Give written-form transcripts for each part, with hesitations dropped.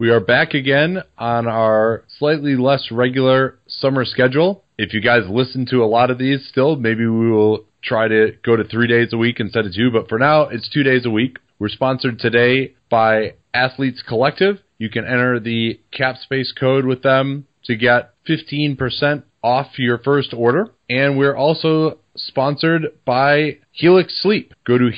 We are back again on our slightly less regular summer schedule. If you guys listen to a lot of these still, maybe we will try to go to 3 days a week instead of 2, but for now, it's 2 days a week. We're sponsored today by Athletes Collective. You can enter the CapSpace code with them to get 15% off your first order. And we're also sponsored by Helix Sleep. Go to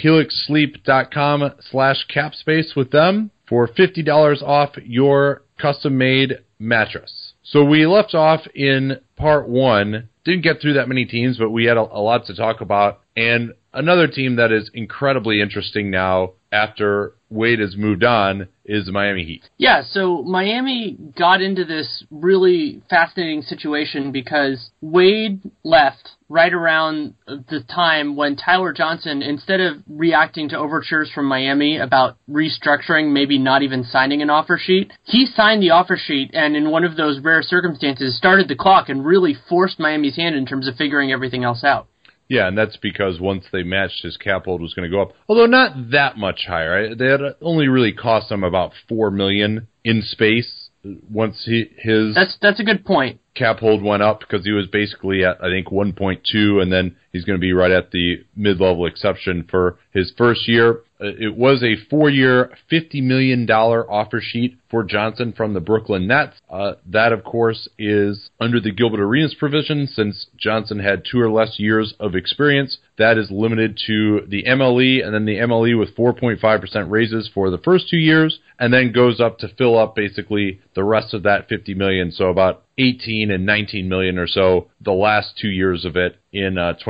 helixsleep.com/capspace with them for $50 off your custom-made mattress. So we left off in part 1. Didn't get through that many teams, but we had a lot to talk about. And another team that is incredibly interesting now after Wade has moved on is the Miami Heat. Yeah, so Miami got into this really fascinating situation because Wade left right around the time when Tyler Johnson, instead of reacting to overtures from Miami about restructuring, maybe not even signing an offer sheet, he signed the offer sheet and in one of those rare circumstances started the clock and really forced Miami's hand in terms of figuring everything else out. Yeah, and that's because once they matched, his cap hold was going to go up, although not that much higher. They had only really cost him about $4 million in space once his. That's a good point. Cap hold went up because he was basically at, I think, 1.2, and then he's going to be right at the mid-level exception for his first year. It was a 4-year, $50 million offer sheet for Johnson from the Brooklyn Nets. That, of course, is under the Gilbert Arenas provision. Since Johnson had 2 or less years of experience, that is limited to the MLE, and then the MLE with 4.5% raises for the first 2 years, and then goes up to fill up basically the rest of that $50 million, so about 18 and 19 million or so the last 2 years of it in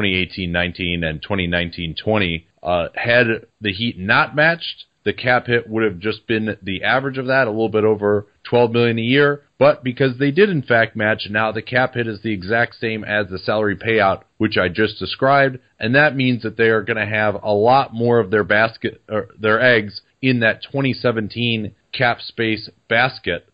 2018-19 and 2019-20. Had the Heat not matched, the cap hit would have just been the average of that, a little bit over $12 million a year. But because they did in fact match, now the cap hit is the exact same as the salary payout, which I just described, and that means that they are going to have a lot more of their basket or their eggs in that 2017 cap space basket,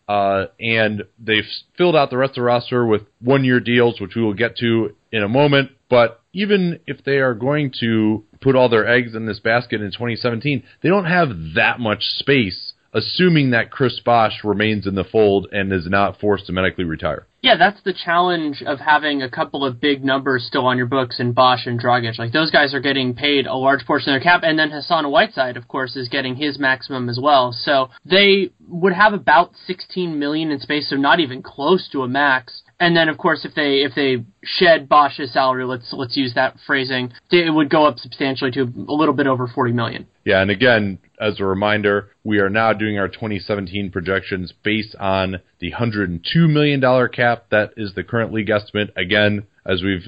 and they've filled out the rest of the roster with 1-year deals, which we will get to in a moment. But even if they are going to put all their eggs in this basket in 2017, they don't have that much space, assuming that Chris Bosh remains in the fold and is not forced to medically retire. Yeah, that's the challenge of having a couple of big numbers still on your books in Bosh and Dragic. Like, those guys are getting paid a large portion of their cap, and then Hassan Whiteside, of course, is getting his maximum as well. So they would have about $16 million in space, so not even close to a max. And then, of course, if they shed Bosh's salary, let's use that phrasing, it would go up substantially to a little bit over $40 million. Yeah, and again, as a reminder, we are now doing our 2017 projections based on the $102 million cap. That is the current league estimate. Again, as we've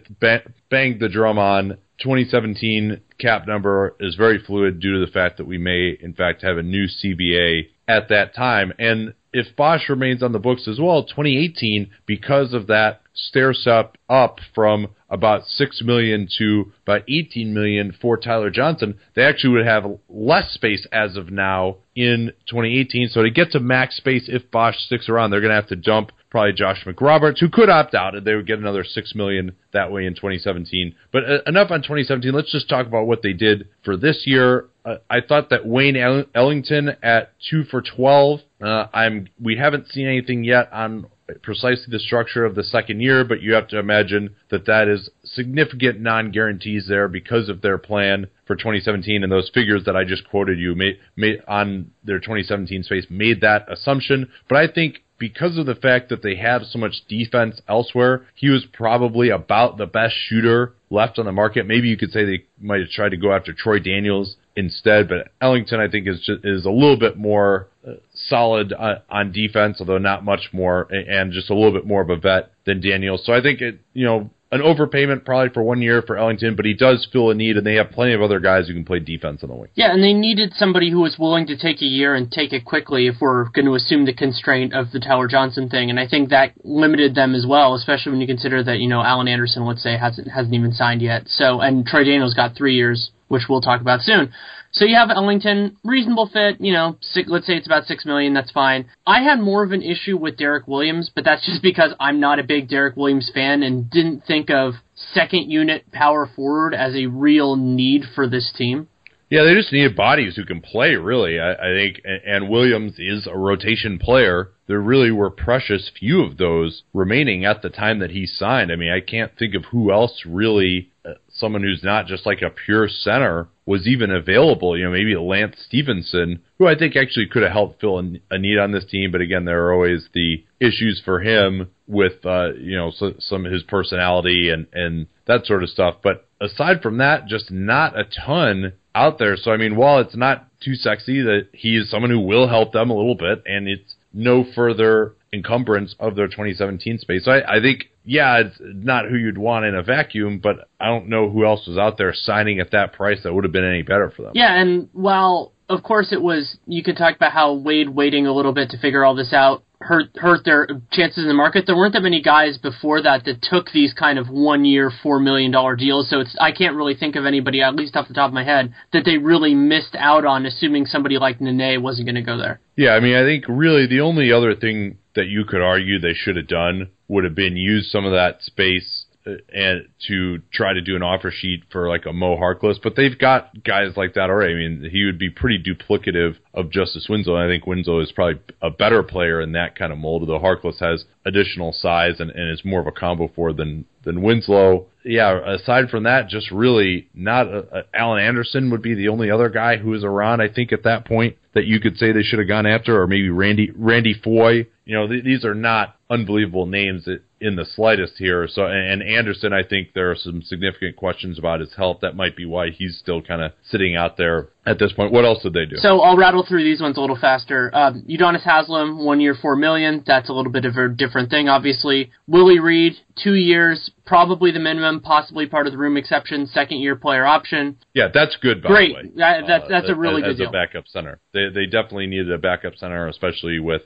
banged the drum on, 2017 cap number is very fluid due to the fact that we may, in fact, have a new CBA at that time. And if Bosh remains on the books as well, 2018, because of that stair-step up from about $6 million to about $18 million for Tyler Johnson, they actually would have less space as of now in 2018. So to get to max space, if Bosh sticks around, they're going to have to dump probably Josh McRoberts, who could opt out, and they would get another $6 million that way in 2017. But enough on 2017. Let's just talk about what they did for this year. I thought that Wayne Ellington at 2 for 12. We haven't seen anything yet on precisely the structure of the second year, but you have to imagine that is significant non-guarantees there because of their plan for 2017, and those figures that I just quoted you made on their 2017 space made that assumption. But I think because of the fact that they have so much defense elsewhere, he was probably about the best shooter left on the market. Maybe you could say they might have tried to go after Troy Daniels instead, but Ellington, I think, is a little bit more solid on defense, although not much more, and just a little bit more of a vet than Daniels. So I think an overpayment probably for 1 year for Ellington, but he does fill a need, and they have plenty of other guys who can play defense on the wing. Yeah, and they needed somebody who was willing to take a year and take it quickly if we're going to assume the constraint of the Tyler Johnson thing, and I think that limited them as well, especially when you consider that, Alan Anderson, let's say, hasn't even signed yet. So, and Troy Daniels got 3 years, which we'll talk about soon. So you have Ellington, reasonable fit, let's say it's about $6 million, that's fine. I had more of an issue with Derek Williams, but that's just because I'm not a big Derek Williams fan and didn't think of second unit power forward as a real need for this team. Yeah, they just needed bodies who can play, really. I think, and Williams is a rotation player. There really were precious few of those remaining at the time that he signed. I mean, I can't think of who else really, someone who's not just like a pure center, was even available. You know, maybe Lance Stevenson, who I think actually could have helped fill a need on this team. But again, there are always the issues for him with, some of his personality and that sort of stuff. But aside from that, just not a ton out there. So, I mean, while it's not too sexy, that he is someone who will help them a little bit, and it's no further encumbrance of their 2017 space. So I think, yeah, it's not who you'd want in a vacuum, but I don't know who else was out there signing at that price that would have been any better for them. Yeah, and while, of course, it was, you could talk about how Wade waiting a little bit to figure all this out hurt their chances in the market. There weren't that many guys before that took these kind of 1 year, $4 million deals. So I can't really think of anybody, at least off the top of my head, that they really missed out on, assuming somebody like Nene wasn't going to go there. Yeah, I mean, I think really the only other thing that you could argue they should have done would have been use some of that space and to try to do an offer sheet for like a Mo Harkless, but they've got guys like that already. I mean, he would be pretty duplicative of Justice Winslow, and I think Winslow is probably a better player in that kind of mold, although Harkless has additional size and is more of a combo forward than Winslow. Yeah, aside from that, just really not Alan Anderson would be the only other guy who is around, I think, at that point that you could say they should have gone after, or maybe Randy Foye. You know, these are not unbelievable names in the slightest here. So, and Anderson, I think there are some significant questions about his health. That might be why he's still kind of sitting out there at this point. What else did they do? So I'll rattle through these ones a little faster. Udonis Haslem, 1 year, $4 million. That's a little bit of a different thing, obviously. Willie Reed, 2 years, probably the minimum, possibly part of the room exception, second-year player option. Yeah, that's good, by Great. the way. That's a really good deal. As a backup center. They definitely needed a backup center, especially with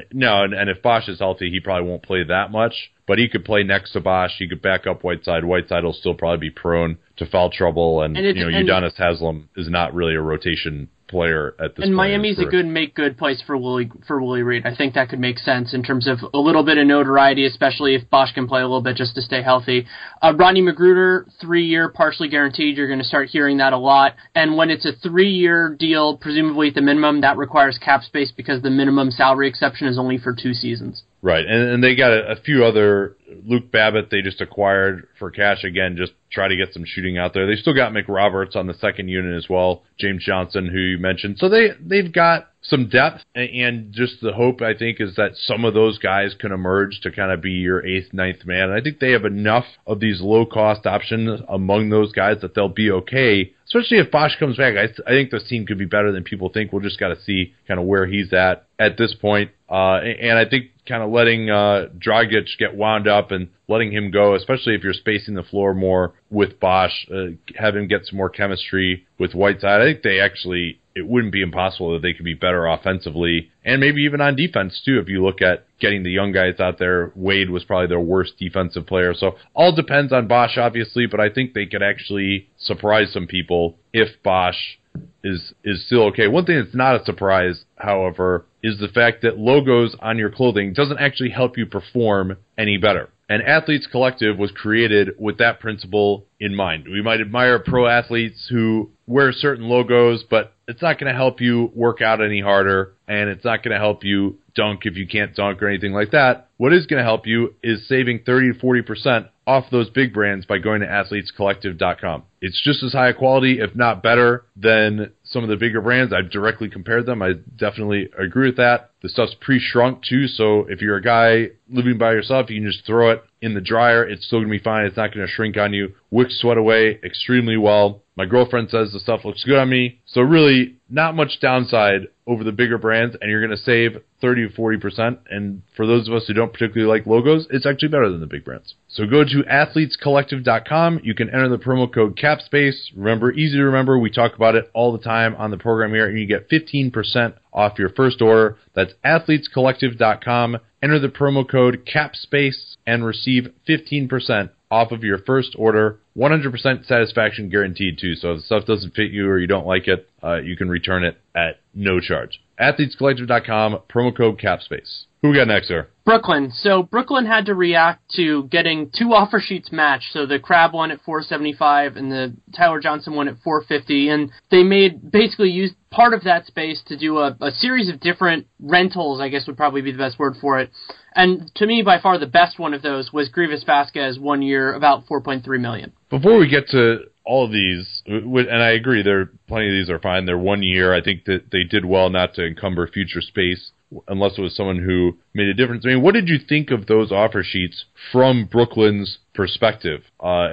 and if Bosch is healthy, he probably won't play that much, but he could play next to Bosch. He could back up Whiteside. Whiteside will still probably be prone to foul trouble, and Udonis Haslem is not really a rotation player at this point. And Miami's a good make-good place for Willie Reed. I think that could make sense in terms of a little bit of notoriety, especially if Bosch can play a little bit just to stay healthy. Rodney Magruder, 3 year, partially guaranteed. You're going to start hearing that a lot. And when it's a 3 year deal, presumably at the minimum, that requires cap space because the minimum salary exception is only for 2 seasons. Right, and they got a few other. Luke Babbitt they just acquired for cash, again, just try to get some shooting out there. They still got McRoberts on the second unit as well, James Johnson, who you mentioned. So they've got some depth, and just the hope, I think, is that some of those guys can emerge to kind of be your 8th, 9th man. And I think they have enough of these low-cost options among those guys that they'll be okay, especially if Bosch comes back. I think this team could be better than people think. We'll just got to see kind of where he's at this point. And I think kind of letting Dragic get wound up and letting him go, especially if you're spacing the floor more with Bosch, have him get some more chemistry with Whiteside. I think it wouldn't be impossible that they could be better offensively and maybe even on defense too. If you look at getting the young guys out there, Wade was probably their worst defensive player. So all depends on Bosch, obviously, but I think they could actually surprise some people if Bosch is still okay. One thing that's not a surprise, however, is the fact that logos on your clothing doesn't actually help you perform any better. And Athletes Collective was created with that principle in mind. We might admire pro athletes who wear certain logos, but it's not going to help you work out any harder, and it's not going to help you dunk if you can't dunk or anything like that. What is going to help you is saving 30 to 40% off those big brands by going to athletescollective.com. It's just as high a quality, if not better, than some of the bigger brands. I've directly compared them. I definitely agree with that. The stuff's pre-shrunk too, so if you're a guy living by yourself, you can just throw it in the dryer. It's still going to be fine. It's not going to shrink on you. Wicks sweat away extremely well. My girlfriend says the stuff looks good on me. So really, not much downside over the bigger brands, and you're going to save 30 to 40%. And for those of us who don't particularly like logos, it's actually better than the big brands. So go to athletescollective.com. You can enter the promo code CAPSPACE. Remember, easy to remember. We talk about it all the time on the program here, and you get 15% off your first order. That's athletescollective.com. Enter the promo code CAPSPACE and receive 15% off of your first order. 100% satisfaction guaranteed too. So if the stuff doesn't fit you or you don't like it, you can return it at no charge. athletescollective.com, promo code CAPSPACE. Who we got next, sir? Brooklyn. So Brooklyn had to react to getting two offer sheets matched. So the Crabbe one at $475 and the Tyler Johnson one at $450. And they basically used part of that space to do a series of different rentals, I guess would probably be the best word for it. And to me, by far the best one of those was Grievous Vasquez, 1 year, about $4.3 million. Before we get to all of these, and I agree, plenty of these are fine. They're 1 year. I think that they did well not to encumber future space unless it was someone who made a difference. I mean, what did you think of those offer sheets from Brooklyn's perspective?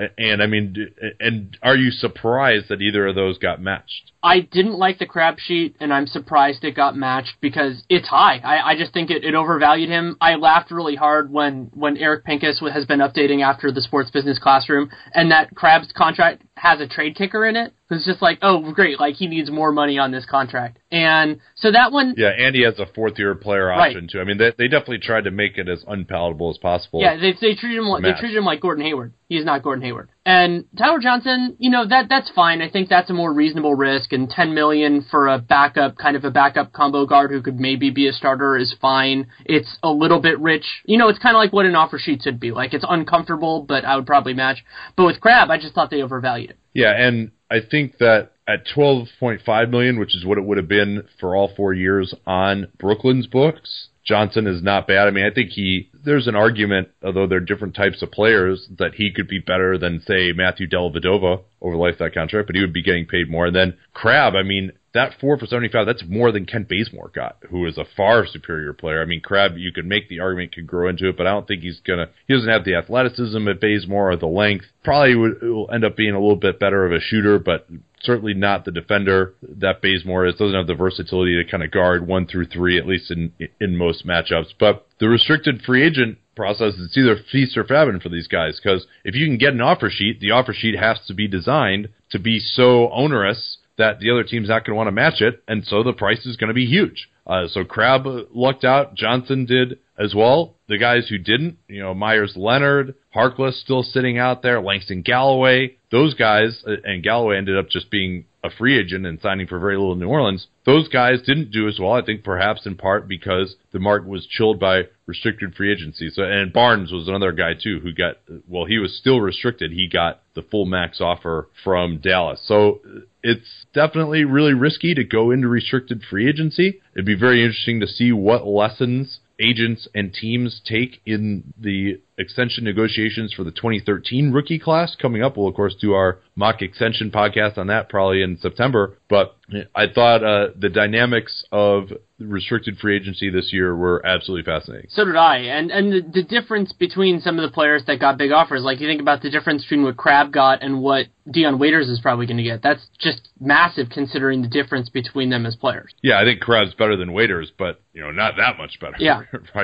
And are you surprised that either of those got matched? I didn't like the Crabbe sheet, and I'm surprised it got matched because it's high. I just think it overvalued him. I laughed really hard when Eric Pincus has been updating after the Sports Business Classroom, and that Crabbe's contract has a trade kicker in it. It's just like, oh, great, like he needs more money on this contract. And so that one... Yeah, and he has a fourth-year player option, right. Too. I mean, they definitely tried to make it as unpalatable as possible. Yeah, they treated him like Gordon Hayward. He's not Gordon Hayward. And Tyler Johnson, that's fine. I think that's a more reasonable risk, and $10 million for a backup combo guard who could maybe be a starter is fine. It's a little bit rich. It's kind of like what an offer sheet should be. Like, it's uncomfortable, but I would probably match. But with Crabbe, I just thought they overvalued it. Yeah, and I think that at $12.5 million, which is what it would have been for all 4 years on Brooklyn's books, Johnson is not bad. I mean, I think there's an argument, although they're different types of players, that he could be better than, say, Matthew Dellavedova over the life of that contract, but he would be getting paid more. And then Crabbe, I mean, that 4 for $75, that's more than Kent Bazemore got, who is a far superior player. I mean, Crabbe, you could make the argument, could grow into it, but I don't think he doesn't have the athleticism at Bazemore or the length. Probably will end up being a little bit better of a shooter, but certainly not the defender that Bazemore is. Doesn't have the versatility to kind of guard 1 through 3, at least in most matchups. But the restricted free agent process, it's either feast or famine for these guys, because if you can get an offer sheet, the offer sheet has to be designed to be so onerous that the other team's not going to want to match it, and so the price is going to be huge. So Crabbe lucked out. Johnson did as well. The guys who didn't, Myers Leonard, Harkless still sitting out there, Langston Galloway, those guys, and Galloway ended up just being a free agent and signing for very little in New Orleans. Those guys didn't do as well, I think perhaps in part because the market was chilled by restricted free agency. So, and Barnes was another guy too who he was still restricted. He got the full max offer from Dallas. So it's definitely really risky to go into restricted free agency. It'd be very interesting to see what lessons agents and teams take in the extension negotiations for the 2013 rookie class coming up. We'll, of course, do our mock extension podcast on that probably in September. But I thought the dynamics of restricted free agency this year were absolutely fascinating. So did I. And the difference between some of the players that got big offers, like you think about the difference between what Crabbe got and what Dion Waiters is probably going to get. That's just massive considering the difference between them as players. Yeah, I think Crabbe's better than Waiters, but not that much better. Yeah.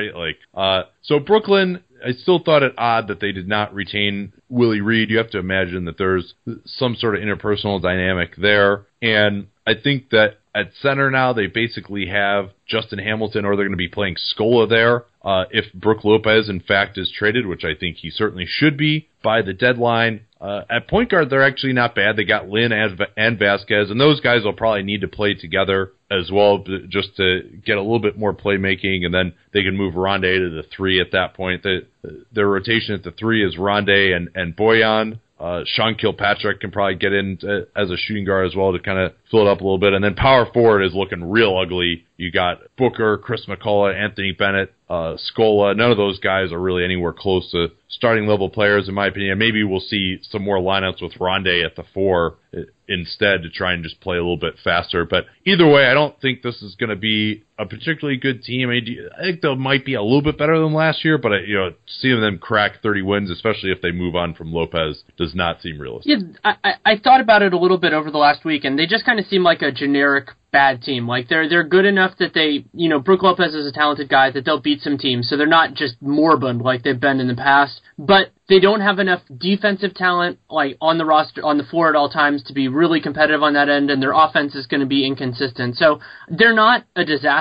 Right? So Brooklyn, I still thought it odd that they did not retain Willie Reed. You have to imagine that there's some sort of interpersonal dynamic there. And I think that at center now, they basically have Justin Hamilton, or they're going to be playing Scola there. If Brook Lopez, in fact, is traded, which I think he certainly should be by the deadline. At point guard, they're actually not bad. They got Lynn and Vasquez, and those guys will probably need to play together as well just to get a little bit more playmaking, and then they can move Rondé to the 3 at that point. Their rotation at the 3 is Rondé and Boyan. Sean Kilpatrick can probably get in as a shooting guard as well to kind of fill it up a little bit. And then power forward is looking real ugly. You got Booker, Chris McCullough, Anthony Bennett, Scola. None of those guys are really anywhere close to starting level players, in my opinion. Maybe we'll see some more lineups with Rondé at the 4 instead to try and just play a little bit faster. But either way, I don't think this is going to be a particularly good team. I think they might be a little bit better than last year, but seeing them crack 30 wins, especially if they move on from Lopez, does not seem realistic. Yeah, I thought about it a little bit over the last week, and they just kind of seem like a generic bad team. Like they're good enough that they, Brook Lopez is a talented guy that they'll beat some teams, so they're not just moribund like they've been in the past, but they don't have enough defensive talent like on the roster, on the floor at all times to be really competitive on that end, and their offense is going to be inconsistent. So they're not a disaster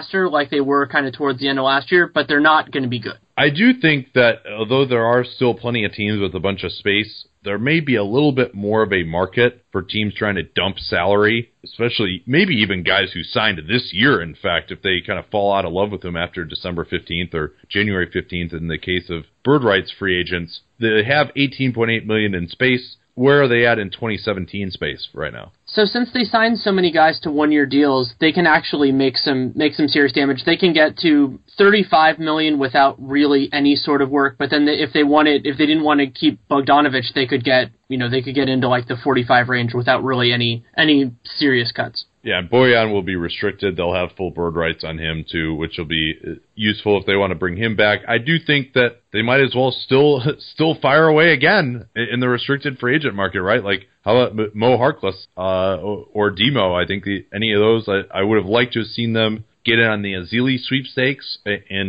disaster like they were kind of towards the end of last year, but they're not going to be good. I do think that although there are still plenty of teams with a bunch of space, there may be a little bit more of a market for teams trying to dump salary, especially maybe even guys who signed this year, in fact, if they kind of fall out of love with them after December 15th or January 15th in the case of bird rights free agents. They have $18.8 million in space. Where are they at in 2017 space right now? So since they signed so many guys to one-year deals, they can actually make some serious damage. They can get to $35 million without really any sort of work. But then if they didn't want to keep Bogdanovich, they could get into like the 45 range without really any serious cuts. Yeah, and Bojan will be restricted. They'll have full bird rights on him, too, which will be useful if they want to bring him back. I do think that they might as well still fire away again in the restricted free agent market, right? Like, how about Mo Harkless or Demo? I think any of those, I would have liked to have seen them get in on the Ezeli sweepstakes, and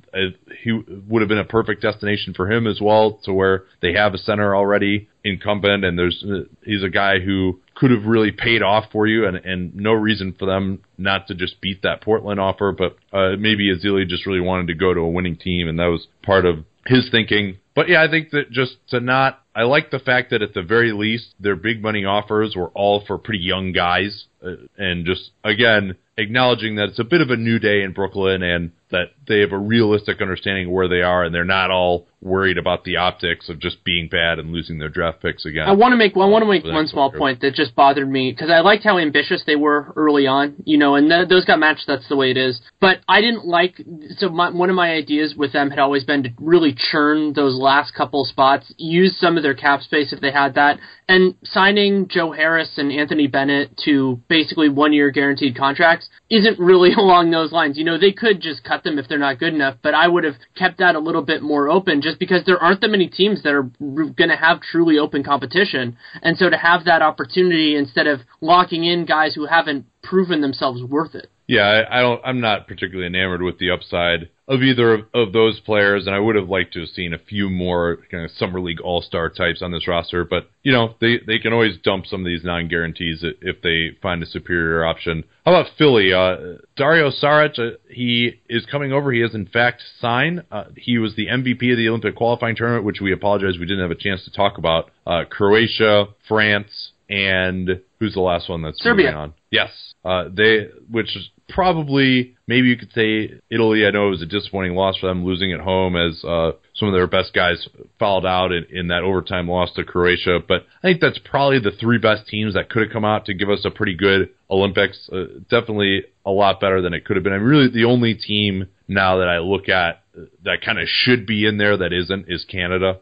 he would have been a perfect destination for him as well, to where they have a center already incumbent, and he's a guy who could have really paid off for you, and no reason for them not to just beat that Portland offer, but maybe Ezeli just really wanted to go to a winning team, and that was part of his thinking. But yeah, I think that I like the fact that at the very least, their big money offers were all for pretty young guys, and just, again, acknowledging that it's a bit of a new day in Brooklyn and that they have a realistic understanding of where they are, and they're not all worried about the optics of just being bad and losing their draft picks again. I want to make one small point that just bothered me, because I liked how ambitious they were early on, and those got matched. That's the way it is. But I didn't one of my ideas with them had always been to really churn those last couple spots, use some of their cap space if they had that, and signing Joe Harris and Anthony Bennett to basically one-year guaranteed contracts isn't really along those lines. They could just cut them if they're not good enough, but I would have kept that a little bit more open, just because there aren't that many teams that are going to have truly open competition. And so to have that opportunity instead of locking in guys who haven't proven themselves worth it. Yeah, I'm not particularly enamored with the upside of either of those players, and I would have liked to have seen a few more kind of summer league all-star types on this roster. But they can always dump some of these non-guarantees if they find a superior option. How about Philly? Dario Saric, he is coming over. He has in fact signed. He was the MVP of the Olympic qualifying tournament, which we apologize we didn't have a chance to talk about. Croatia, France, and who's the last one that's Serbia. moving on? Yes. Which is probably, maybe you could say Italy. I know it was a disappointing loss for them, losing at home as some of their best guys fouled out in that overtime loss to Croatia. But I think that's probably the three best teams that could have come out to give us a pretty good Olympics. Definitely a lot better than it could have been. I'm really the only team now that I look at that kind of should be in there that isn't is Canada.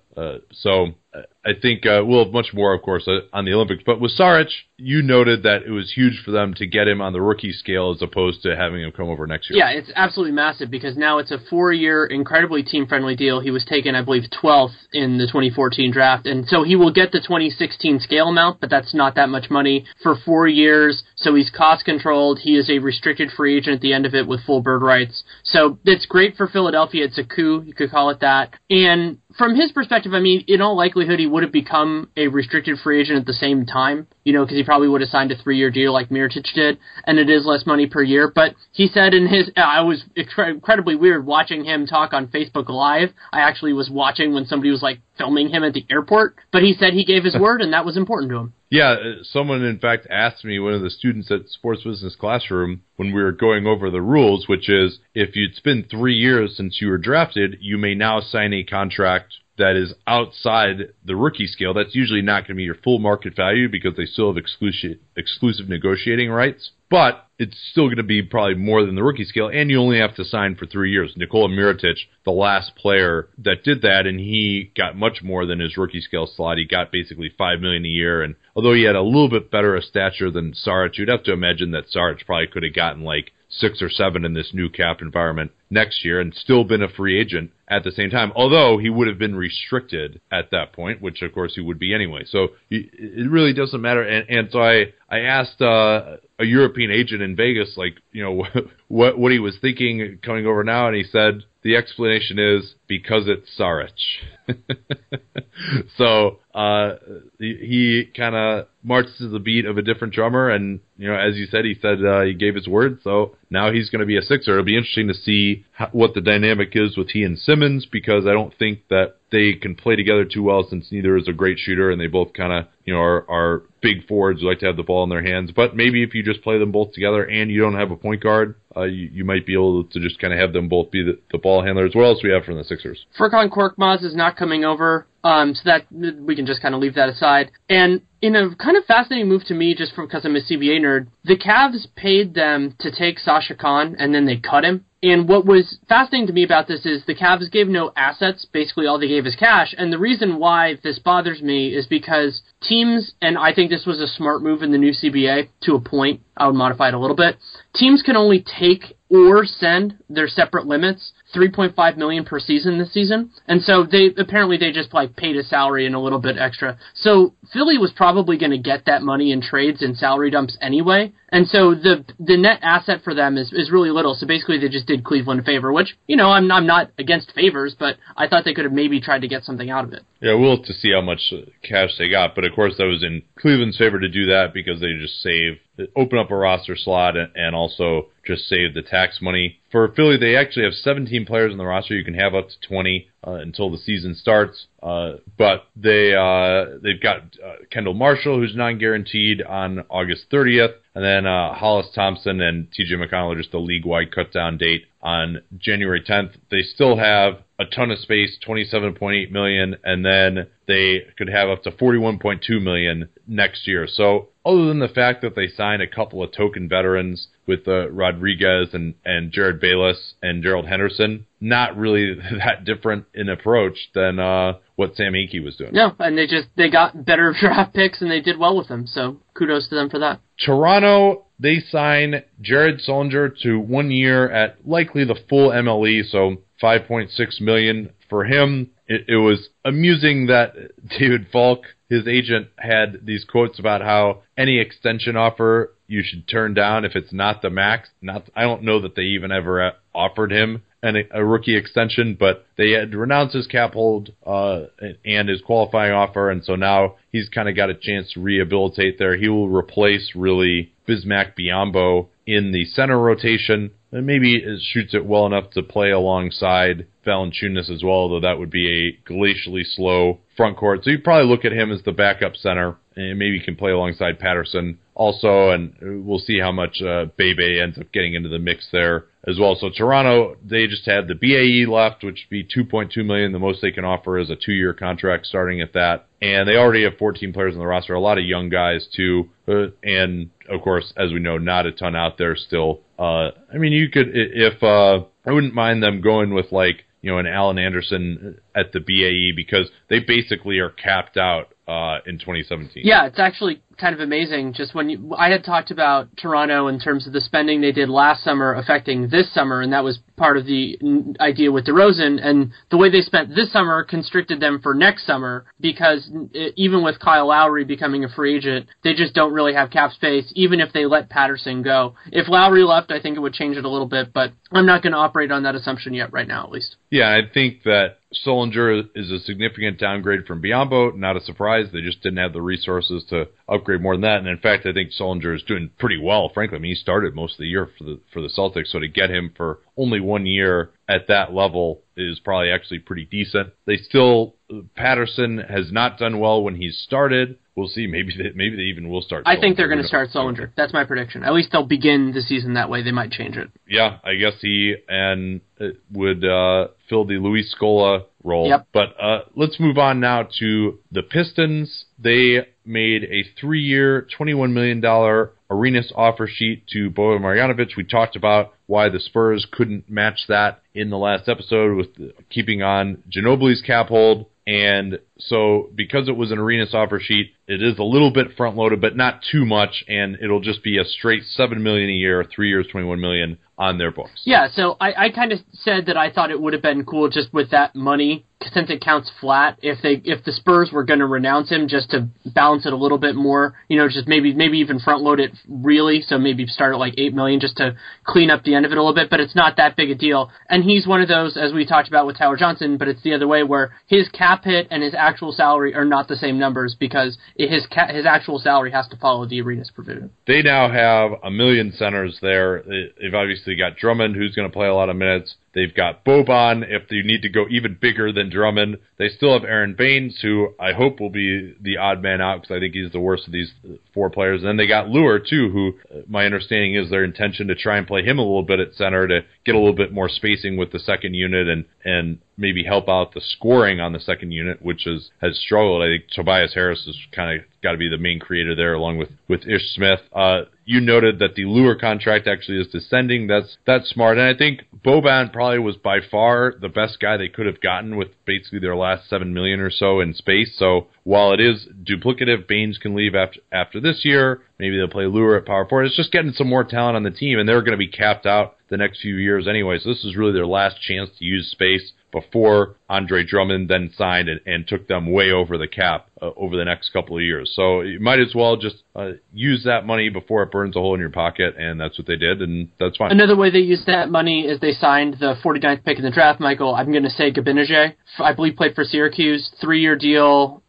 So I think we'll have much more, of course, on the Olympics. But with Saric, you noted that it was huge for them to get him on the rookie scale as opposed to having him come over next year. Yeah, it's absolutely massive because now it's a 4-year, incredibly team-friendly deal. He was taken, I believe, 12th in the 2014 draft, and so he will get the 2016 scale amount, but that's not that much money for 4 years, so he's cost-controlled. He is a restricted free agent at the end of it with full bird rights. So it's great for Philadelphia. It's a coup, you could call it that. And from his perspective, I mean, in all likelihood, he would have become a restricted free agent at the same time, because he probably would have signed a 3-year deal like Mirotic did, and it is less money per year. But he said in his, I was incredibly weird watching him talk on Facebook Live. I actually was watching when somebody was like filming him at the airport, but he said he gave his word, and that was important to him. Yeah, someone, in fact, asked me, one of the students at Sports Business Classroom, when we were going over the rules, which is, if it's been 3 years since you were drafted, you may now sign a contract that is outside the rookie scale. That's usually not going to be your full market value because they still have exclusive negotiating rights. But it's still going to be probably more than the rookie scale, and you only have to sign for 3 years. Nikola Mirotic, the last player that did that, and he got much more than his rookie scale slot. He got basically $5 million a year, and although he had a little bit better a stature than Saric, you'd have to imagine that Saric probably could have gotten like 6 or 7 in this new cap environment next year and still been a free agent at the same time, although he would have been restricted at that point, which of course he would be anyway. So it really doesn't matter. And so I asked a European agent in Vegas, like, what he was thinking coming over now, and he said the explanation is because it's Saric. So he kind of marched to the beat of a different drummer, and as you said, he said he gave his word. So now he's going to be a Sixer. It'll be interesting to see what the dynamic is with he and Simmons, because I don't think that they can play together too well, since neither is a great shooter and they both kind of, are big forwards who like to have the ball in their hands. But maybe if you just play them both together and you don't have a point guard, you might be able to just kind of have them both be the ball handlers. What else do we have from the Sixers? Furkan Korkmaz is not coming over, so that we can just kind of leave that aside. And in a kind of fascinating move to me, just because I'm a CBA nerd, the Cavs paid them to take Sasha Khan, and then they cut him. And what was fascinating to me about this is the Cavs gave no assets. Basically, all they gave is cash. And the reason why this bothers me is because teams, and I think this was a smart move in the new CBA to a point, I would modify it a little bit, teams can only take or send their separate limits, $3.5 million per season this season. And so they just paid a salary and a little bit extra. So Philly was probably going to get that money in trades and salary dumps anyway. And so the net asset for them is really little. So basically they just did Cleveland a favor, which, I'm not against favors, but I thought they could have maybe tried to get something out of it. Yeah, we'll have to see how much cash they got. But of course that was in Cleveland's favor to do that, because they just open up a roster slot and also just save the tax money. For Philly, they actually have 17 players in the roster. You can have up to 20 until the season starts. But they've got Kendall Marshall, who's non-guaranteed on August 30th. And then Hollis Thompson and TJ McConnell are just a league-wide cut-down date on January 10th. They still have a ton of space, $27.8 million, and then they could have up to $41.2 million next year. So other than the fact that they signed a couple of token veterans with Rodriguez and Jared Bayless and Gerald Henderson, not really that different in approach than what Sam Hinkie was doing. No, and they got better draft picks and they did well with them, so kudos to them for that. Toronto, they sign Jared Sullinger to 1 year at likely the full MLE, so $5.6 million for him. It was amusing that David Falk, his agent, had these quotes about how any extension offer you should turn down if it's not the max. I don't know that they even ever offered him a rookie extension, but they had renounced his cap hold and his qualifying offer, and so now he's kind of got a chance to rehabilitate there. He will replace, really, Bismack Biyombo in the center rotation, and maybe shoots it well enough to play alongside Valanciunas as well, although that would be a glacially slow front court. So you probably look at him as the backup center, and maybe he can play alongside Patterson also, and we'll see how much Bebe ends up getting into the mix there as well. So Toronto, they just had the BAE left, which would be $2.2 million. The most they can offer is a 2-year contract starting at that. And they already have 14 players on the roster, a lot of young guys too. And of course, as we know, not a ton out there still. You could, I wouldn't mind them going with an Alan Anderson at the BAE, because they basically are capped out in 2017. Yeah, it's actually kind of amazing. Just when I had talked about Toronto in terms of the spending they did last summer affecting this summer, and that was part of the idea with DeRozan, and the way they spent this summer constricted them for next summer, because even with Kyle Lowry becoming a free agent, they just don't really have cap space, even if they let Patterson go. If Lowry left, I think it would change it a little bit, but I'm not going to operate on that assumption yet right now, at least. Yeah, I think that Sullinger is a significant downgrade from Biyombo. Not a surprise. They just didn't have the resources to upgrade more than that. And in fact, I think Sullinger is doing pretty well, frankly. He started most of the year for the Celtics, so to get him for only 1 year at that level is probably actually pretty decent. Patterson has not done well when he's started. We'll see. Maybe they even will start. I think they're going to start Sullinger. That's my prediction. At least they'll begin the season that way. They might change it. Yeah, I guess he would fill the Luis Scola role. Yep. But let's move on now to the Pistons. They made a 3-year, $21 million Arenas offer sheet to Bojan Marjanovic. We talked about why the Spurs couldn't match that in the last episode with keeping on Ginobili's cap hold. And so because it was an Arenas offer sheet, it is a little bit front-loaded, but not too much, and it'll just be a straight $7 million a year, 3 years, $21 million on their books. Yeah, so I kind of said that I thought it would have been cool just with that money since it counts flat, if the Spurs were going to renounce him just to balance it a little bit more, just maybe even front load it really, so maybe start at like $8 million just to clean up the end of it a little bit, but it's not that big a deal. And he's one of those, as we talked about with Tyler Johnson, but it's the other way where his cap hit and his actual salary are not the same numbers because his actual salary has to follow the arenas provision. They now have a million centers there. They've obviously got Drummond, who's going to play a lot of minutes. They've got Boban, if you need to go even bigger than Drummond. They still have Aaron Baines, who I hope will be the odd man out because I think he's the worst of these four players. And then they got Lure, too, who my understanding is their intention to try and play him a little bit at center to get a little bit more spacing with the second unit and maybe help out the scoring on the second unit, which has struggled. I think Tobias Harris has kind of got to be the main creator there along with Ish Smith. You noted that the Lure contract actually is descending. That's smart. And I think Boban probably was by far the best guy they could have gotten with basically their last $7 million or so in space. So while it is duplicative, Baines can leave after this year. Maybe they'll play Lure at power forward. It's just getting some more talent on the team, and they're going to be capped out the next few years anyway. So this is really their last chance to use space before Andre Drummond then signed and took them way over the cap over the next couple of years. So you might as well just use that money before it burns a hole in your pocket, and that's what they did, and that's fine. Another way they used that money is they signed the 49th pick in the draft, Michael. I'm going to say Gabinajay. I believe played for Syracuse, 3-year deal,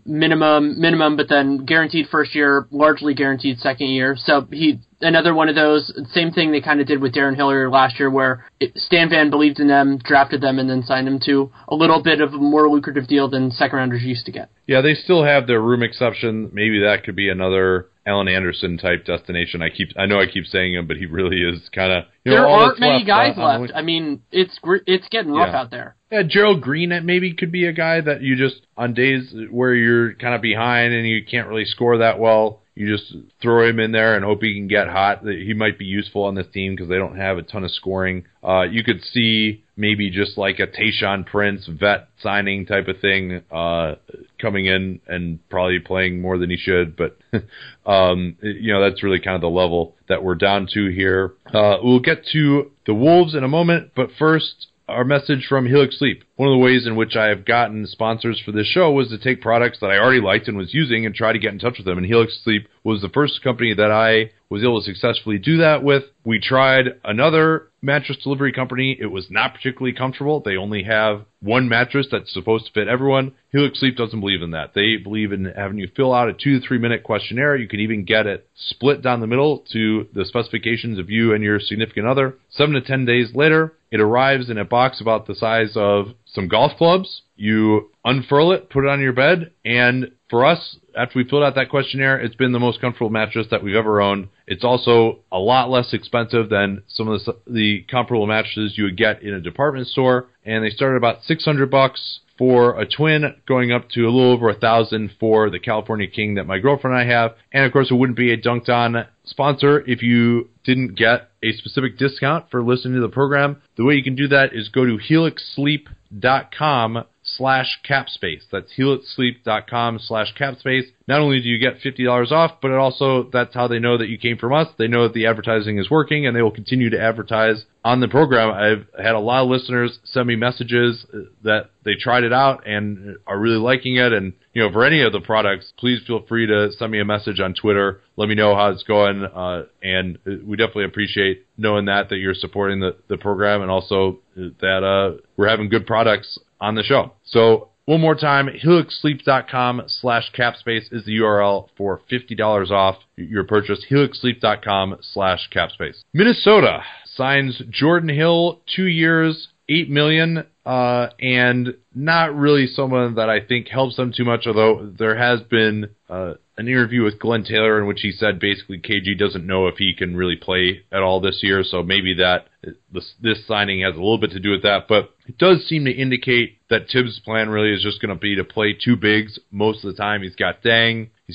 minimum, but then guaranteed first year, largely guaranteed second year. So another one of those, same thing they kind of did with Darren Hilliard last year where Stan Van believed in them, drafted them, and then signed them to a little bit of a more lucrative deal than second-rounders used to get. Yeah, they still have their room exception. Maybe that could be another Alan Anderson type destination. I know I keep saying him, but he really is kind of... There aren't many guys left. I mean, it's getting rough out there. Yeah, Gerald Green maybe could be a guy that you just, on days where you're kind of behind and you can't really score that well, you just throw him in there and hope he can get hot. He might be useful on this team because they don't have a ton of scoring. You could see maybe just like a Tayshaun Prince vet signing type of thing coming in and probably playing more than he should. But, that's really kind of the level that we're down to here. We'll get to the Wolves in a moment, but first, our message from Helix Sleep. One of the ways in which I have gotten sponsors for this show was to take products that I already liked and was using and try to get in touch with them. And Helix Sleep was the first company that I was able to successfully do that with. We tried another mattress delivery company. It was not particularly comfortable. They only have one mattress that's supposed to fit everyone. Helix Sleep doesn't believe in that. They believe in having you fill out a 2 to 3 minute questionnaire. You can even get it split down the middle to the specifications of you and your significant other. 7 to 10 days later, it arrives in a box about the size of some golf clubs. You unfurl it, put it on your bed, and for us, after we filled out that questionnaire, it's been the most comfortable mattress that we've ever owned. It's also a lot less expensive than some of the comparable mattresses you would get in a department store, and they start at about $600 for a twin, going up to a little over $1,000 for the California King that my girlfriend and I have. And of course, it wouldn't be a Dunked On sponsor if you didn't get a specific discount for listening to the program. The way you can do that is go to helixsleep.com/capspace. That's helixsleep.com/capspace. Not only do you get $50 off, but it also, that's how they know that you came from us. They know that the advertising is working, and they will continue to advertise on the program. I've had a lot of listeners send me messages that they tried it out and are really liking it. And, for any of the products, please feel free to send me a message on Twitter. Let me know how it's going. And we definitely appreciate knowing that you're supporting the program and also that we're having good products on the show. So one more time, helixsleep.com/capspace is the URL for $50 off your purchase. helixsleep.com/capspace. Minnesota signs Jordan Hill, 2 years, $8 million, and not really someone that I think helps them too much, although there has been an interview with Glenn Taylor in which he said basically KG doesn't know if he can really play at all this year, so maybe that this signing has a little bit to do with that, but it does seem to indicate that Tibbs' plan really is just going to be to play two bigs most of the time. He's got Deng, he's got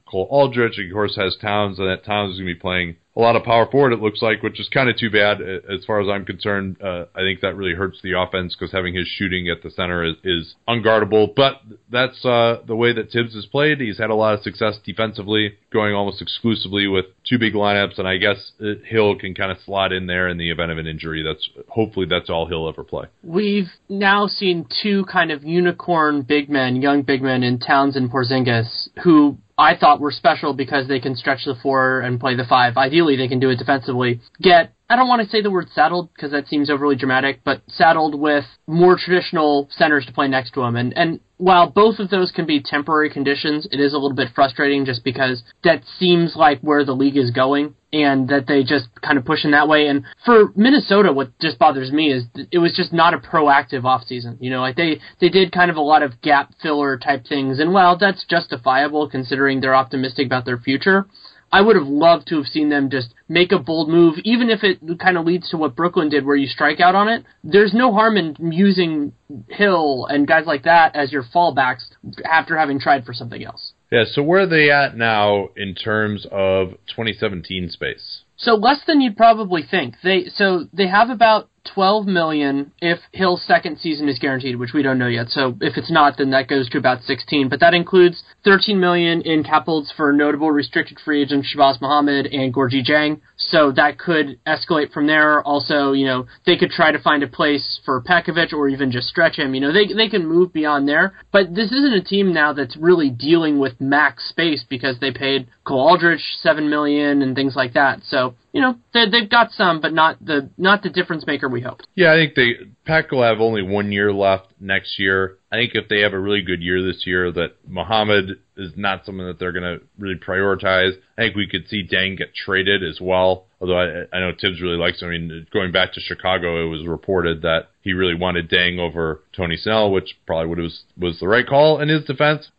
Cole Aldrich. Of course, has Towns, and that Towns is going to be playing a lot of power forward, it looks like, which is kind of too bad as far as I'm concerned. I think that really hurts the offense because having his shooting at the center is unguardable. But that's the way that Tibbs has played. He's had a lot of success defensively, going almost exclusively with two big lineups, and I guess Hill can kind of slot in there in the event of an injury. Hopefully that's all he'll ever play. We've now seen two kind of unicorn big men, young big men in Towns and Porzingis, who I thought were special because they can stretch the 4 and play the 5. Ideally, they can do it defensively. I don't want to say the word saddled because that seems overly dramatic, but saddled with more traditional centers to play next to them. And while both of those can be temporary conditions, it is a little bit frustrating just because that seems like where the league is going and that they just kind of push in that way. And for Minnesota, what just bothers me is it was just not a proactive offseason. Like they did kind of a lot of gap filler type things. And while that's justifiable considering they're optimistic about their future, I would have loved to have seen them just make a bold move, even if it kind of leads to what Brooklyn did where you strike out on it. There's no harm in using Hill and guys like that as your fallbacks after having tried for something else. Yeah, so where are they at now in terms of 2017 space? So less than you'd probably think. They have about $12 million if Hill's second season is guaranteed, which we don't know yet. So if it's not, then that goes to about 16. But that includes $13 million in cap holds for notable restricted free agents Shabazz Muhammad and Gorgui Dieng. So that could escalate from there. Also, they could try to find a place for Pekovic or even just stretch him. They can move beyond there. But this isn't a team now that's really dealing with max space because they paid Cole Aldrich $7 million and things like that. So, they've got some, but not the difference maker we hoped. Yeah, I think Pac will have only 1 year left next year. I think if they have a really good year this year, that Muhammad is not someone that they're going to really prioritize. I think we could see Dieng get traded as well, although I know Tibbs really likes him. I mean, going back to Chicago, it was reported that he really wanted Dieng over Tony Snell, which probably was the right call in his defense.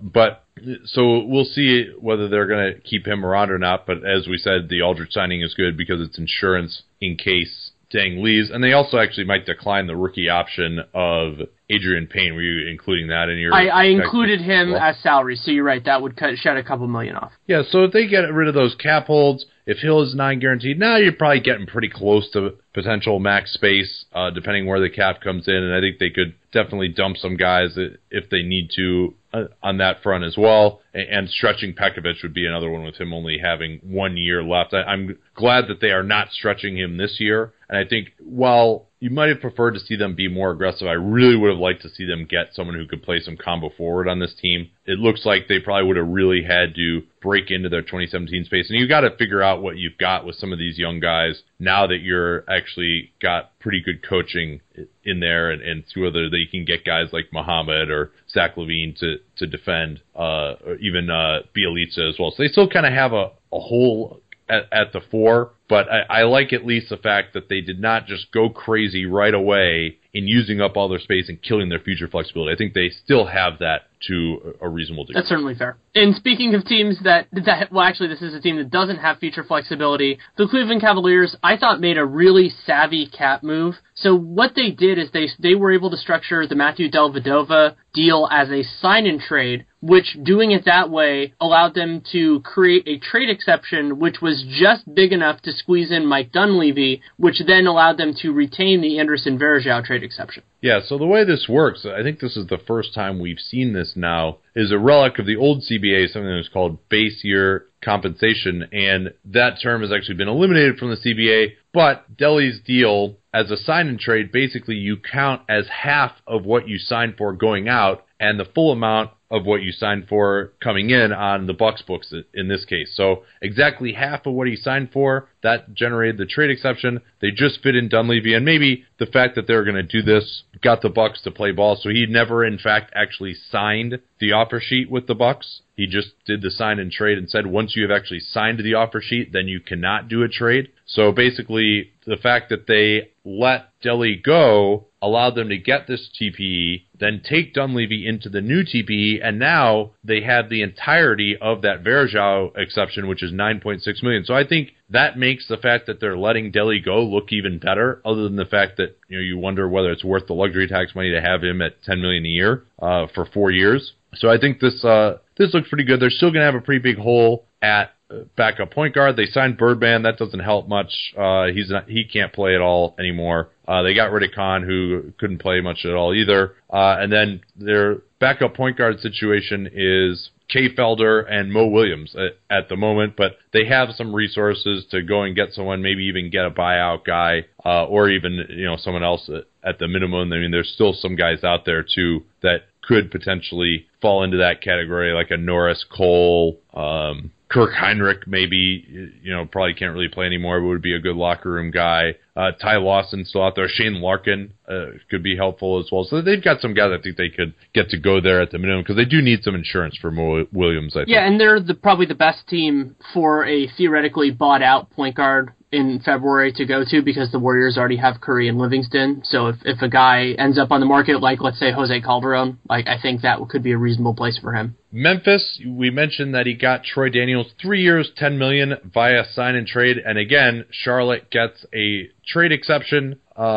So we'll see whether they're going to keep him around or not. But as we said, the Aldrich signing is good because it's insurance in case Dieng leaves. And they also actually might decline the rookie option of Adrian Payne. Were you including that in your... I included him as salary, so you're right. That would shed a couple million off. Yeah, so if they get rid of those cap holds, if Hill is non-guaranteed, now you're probably getting pretty close to potential max space, depending where the cap comes in. And I think they could definitely dump some guys if they need to on that front as well. And stretching Pekovic would be another one with him only having 1 year left. I'm glad that they are not stretching him this year. And I think while you might have preferred to see them be more aggressive, I really would have liked to see them get someone who could play some combo forward on this team. It looks like they probably would have really had to break into their 2017 space. And you got to figure out what you've got with some of these young guys now that you're actually got pretty good coaching in there and see whether they can get guys like Muhammad or Zach LaVine to defend, or even Bjelica as well. So they still kind of have a hole at the 4, but I like at least the fact that they did not just go crazy right away in using up all their space and killing their future flexibility. I think they still have that to a reasonable degree. That's certainly fair. And speaking of teams actually this is a team that doesn't have future flexibility, the Cleveland Cavaliers, I thought, made a really savvy cap move. So what they did is they were able to structure the Matthew Dellavedova deal as a sign-and-trade, which, doing it that way, allowed them to create a trade exception which was just big enough to squeeze in Mike Dunleavy, which then allowed them to retain the Anderson Varejao trade exception. Yeah, so the way this works, I think this is the first time we've seen this now, is a relic of the old CBA, something that was called base year compensation, and that term has actually been eliminated from the CBA, but Delly's deal, as a sign-and-trade, basically you count as half of what you signed for going out, and the full amount of what you signed for coming in on the Bucks books in this case. So exactly half of what he signed for, that generated the trade exception. They just fit in Dunleavy, and maybe the fact that they were going to do this got the Bucks to play ball. So he never, in fact, actually signed the offer sheet with the Bucks. He just did the sign and trade and said once you have actually signed the offer sheet, then you cannot do a trade. So basically, the fact that they let Delly go allowed them to get this TPE, then take Dunleavy into the new TPE, and now they have the entirety of that Varejao exception, which is $9.6 million. So I think that makes the fact that they're letting Delly go look even better, other than the fact that you wonder whether it's worth the luxury tax money to have him at $10 million a year for 4 years. So I think this this looks pretty good. They're still going to have a pretty big hole at backup point guard. They signed Birdman. That doesn't help much. He can't play at all anymore. They got rid of Khan, who couldn't play much at all either. And then their backup point guard situation is Kay Felder and Mo Williams at the moment, but they have some resources to go and get someone, maybe even get a buyout guy, or even, someone else at the minimum. I mean, there's still some guys out there too that could potentially fall into that category, like a Norris Cole, Kirk Heinrich, maybe, probably can't really play anymore, but would be a good locker room guy. Ty Lawson still out there. Shane Larkin could be helpful as well. So they've got some guys I think they could get to go there at the minimum, because they do need some insurance for Mo Williams, I think. Yeah, and they're probably the best team for a theoretically bought-out point guard in February to go to, because the Warriors already have Curry and Livingston. So if a guy ends up on the market, like, let's say, Jose Calderon, I think that could be a reasonable place for him. Memphis, we mentioned that he got Troy Daniels 3 years, $10 million via sign and trade. And again, Charlotte gets a trade exception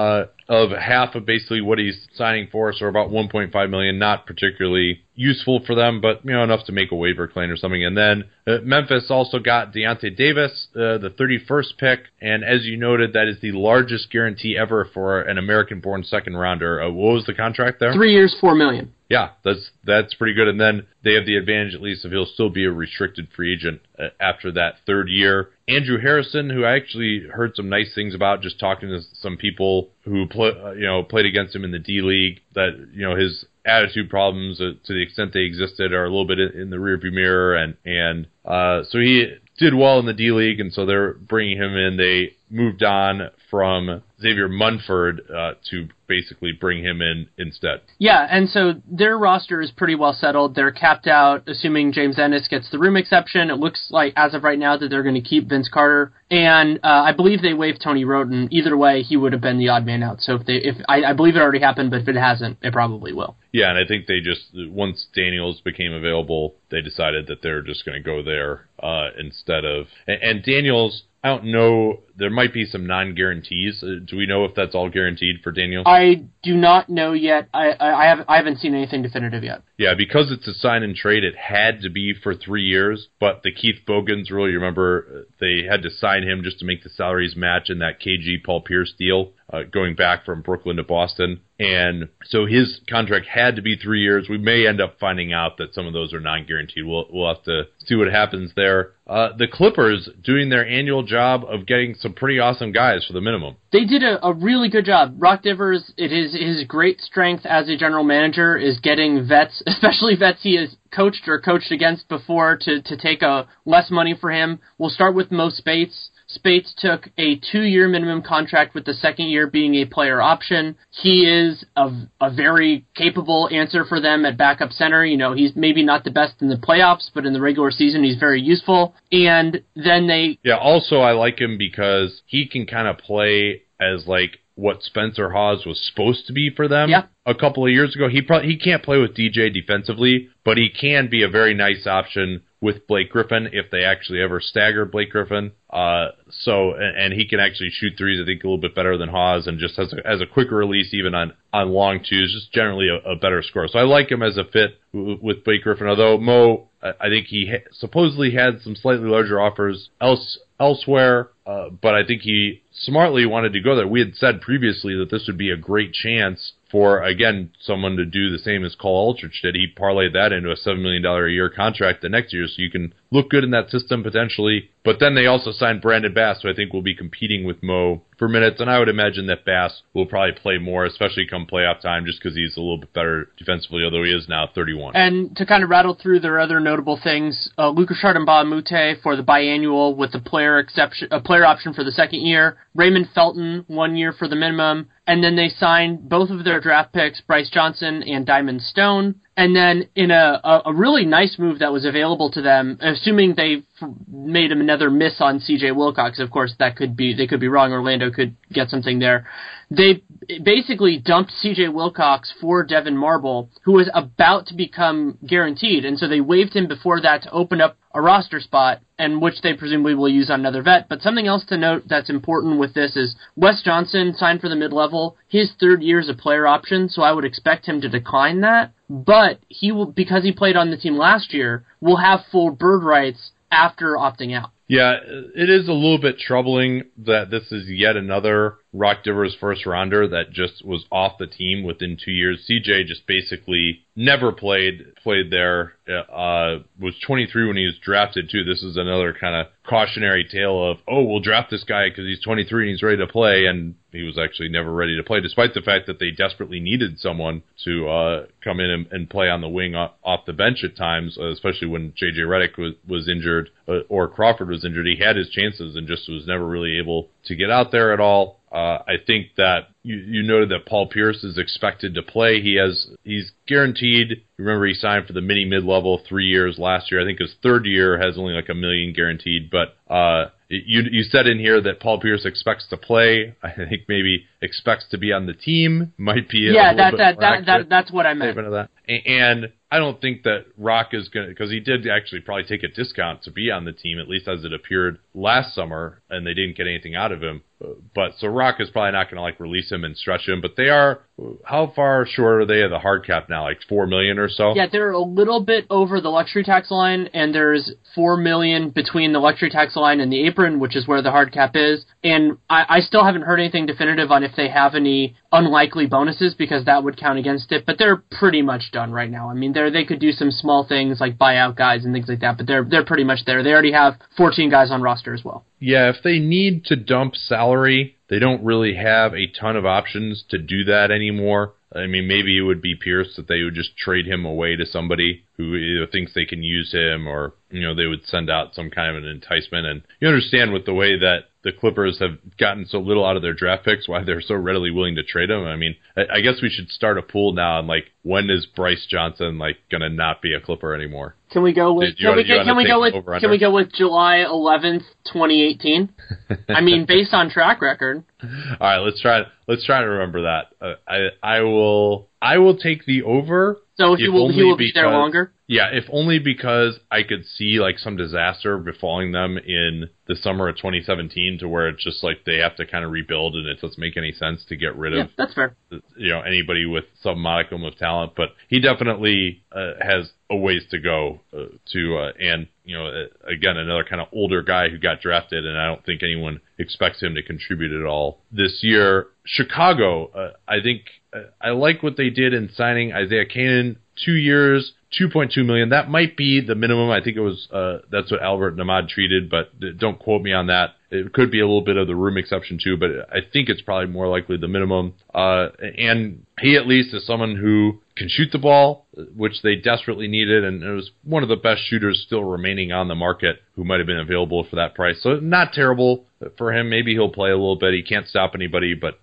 of half of basically what he's signing for, so about $1.5 million. Not particularly useful for them, but enough to make a waiver claim or something. And then Memphis also got Deontay Davis, the 31st pick, and as you noted, that is the largest guarantee ever for an American-born second rounder. What was the contract there? 3 years, $4 million. Yeah, that's pretty good. And then they have the advantage, at least, if he'll still be a restricted free agent after that third year. Andrew Harrison, who I actually heard some nice things about just talking to some people who played against him in the D League, that his attitude problems, to the extent they existed, are a little bit in the rearview mirror, and so he did well in the D League, and so they're bringing him in. They moved on from Xavier Munford to basically bring him in instead. Yeah, and so their roster is pretty well settled. They're capped out, assuming James Ennis gets the room exception. It looks like, as of right now, that they're going to keep Vince Carter, and I believe they waived Tony Roten. Either way, he would have been the odd man out. So I believe it already happened, but if it hasn't, it probably will. Yeah, and I think they just, once Daniels became available, they decided that they're just going to go there instead of... And Daniels, I don't know, there might be some non-guarantees. Do we know if that's all guaranteed for Daniels? I do not know yet. I haven't seen anything definitive yet. Yeah, because it's a sign and trade, it had to be for 3 years, but the Keith Bogans rule, you remember, they had to sign him just to make the salaries match in that KG Paul Pierce deal, going back from Brooklyn to Boston. And so his contract had to be 3 years. We may end up finding out that some of those are non-guaranteed. We'll have to see what happens there. The Clippers doing their annual job of getting some pretty awesome guys for the minimum. They did a really good job. Rock Divers, it is his great strength as a general manager is getting vets, especially vets he has coached or coached against before, to take less money for him. We'll start with Mo Spates. Spates took a 2-year minimum contract, with the second year being a player option. He is a very capable answer for them at backup center. He's maybe not the best in the playoffs, but in the regular season, he's very useful. And then also I like him because he can kind of play as like what Spencer Hawes was supposed to be for them a couple of years ago. He can't play with DJ defensively, but he can be a very nice option with Blake Griffin if they actually ever stagger Blake Griffin. And he can actually shoot threes, I think, a little bit better than Hawes, and just has a quicker release even on long twos, just generally a better scorer. So I like him as a fit with Blake Griffin, although Mo, I think he supposedly had some slightly larger offers elsewhere, but I think he smartly wanted to go there. We had said previously that this would be a great chance for, again, someone to do the same as Cole Aldrich did. He parlayed that into a $7 million a year contract the next year, so you can look good in that system potentially. But then they also signed Brandon Bass, who I think will be competing with Mo for minutes, and I would imagine that Bass will probably play more, especially come playoff time, just because he's a little bit better defensively, although he is now 31. And to kind of rattle through their other notable things, Lucas Chardon-Mute for the biannual with a player option for the second year, Raymond Felton 1 year for the minimum, and then they signed both of their draft picks, Bryce Johnson and Diamond Stone. And then in a really nice move that was available to them, assuming they made another miss on C.J. Wilcox, of course they could be wrong. Orlando could get something there. They basically dumped C.J. Wilcox for Devin Marble, who was about to become guaranteed, and so they waived him before that to open up a roster spot, and which they presumably will use on another vet. But something else to note that's important with this is Wes Johnson signed for the mid-level. His third year is a player option, so I would expect him to decline that. But he will, because he played on the team last year, will have full bird rights after opting out. Yeah, it is a little bit troubling that this is yet another Rock Divers first rounder that just was off the team within 2 years. CJ just basically never played there, was 23 when he was drafted too. This is another kind of cautionary tale of, oh, we'll draft this guy because he's 23 and he's ready to play, and he was actually never ready to play, despite the fact that they desperately needed someone to come in and play on the wing off the bench at times, especially when J.J. Redick was injured or Crawford was injured. He had his chances and just was never really able to get out there at all. I think that you noted that Paul Pierce is expected to play. He's guaranteed. Remember, he signed for the mid-level 3 years last year. I think his third year has only like $1 million guaranteed. But you said in here that Paul Pierce expects to play. I think maybe expects to be on the team. Might be that's what I meant. Of that. And I don't think that Rock is going to, because he did actually probably take a discount to be on the team, at least as it appeared last summer, and they didn't get anything out of him. But so Rock is probably not going to like release him and stretch him. But they are, how far short are they of the hard cap now? Like $4 million or so? Yeah, they're a little bit over the luxury tax line, and there's $4 million between the luxury tax line and the apron, which is where the hard cap is. And I still haven't heard anything definitive on if they have any unlikely bonuses, because that would count against it. But they're pretty much done right now. I mean, they could do some small things like buy out guys and things like that, but they're pretty much there. They already have 14 guys on roster as well. Yeah, if they need to dump salary, they don't really have a ton of options to do that anymore. I mean, maybe it would be Pierce that they would just trade him away to somebody who either thinks they can use him, or, they would send out some kind of an enticement. And you understand with the way that the Clippers have gotten so little out of their draft picks, why they're so readily willing to trade them. I mean, I guess we should start a pool now on, like, when is Bryce Johnson, like, going to not be a Clipper anymore? Can we go with July 11th, 2018? I mean, based on track record. All right, let's try to remember that. I will take the over. So he will be there longer? Yeah, if only because I could see like some disaster befalling them in the summer of 2017, to where it's just like they have to kind of rebuild, and it doesn't make any sense to get rid of that's fair. Anybody with some modicum of talent. But he definitely has a ways to go and again, another kind of older guy who got drafted, and I don't think anyone expects him to contribute at all this year. Chicago, I think I like what they did in signing Isaiah Canaan, 2 years, $2.2 million. That might be the minimum. I think it was that's what Albert Namad treated, but don't quote me on that. It could be a little bit of the room exception too, but I think it's probably more likely the minimum. And he at least is someone who can shoot the ball, which they desperately needed, and it was one of the best shooters still remaining on the market who might have been available for that price. So not terrible for him. Maybe he'll play a little bit. He can't stop anybody, but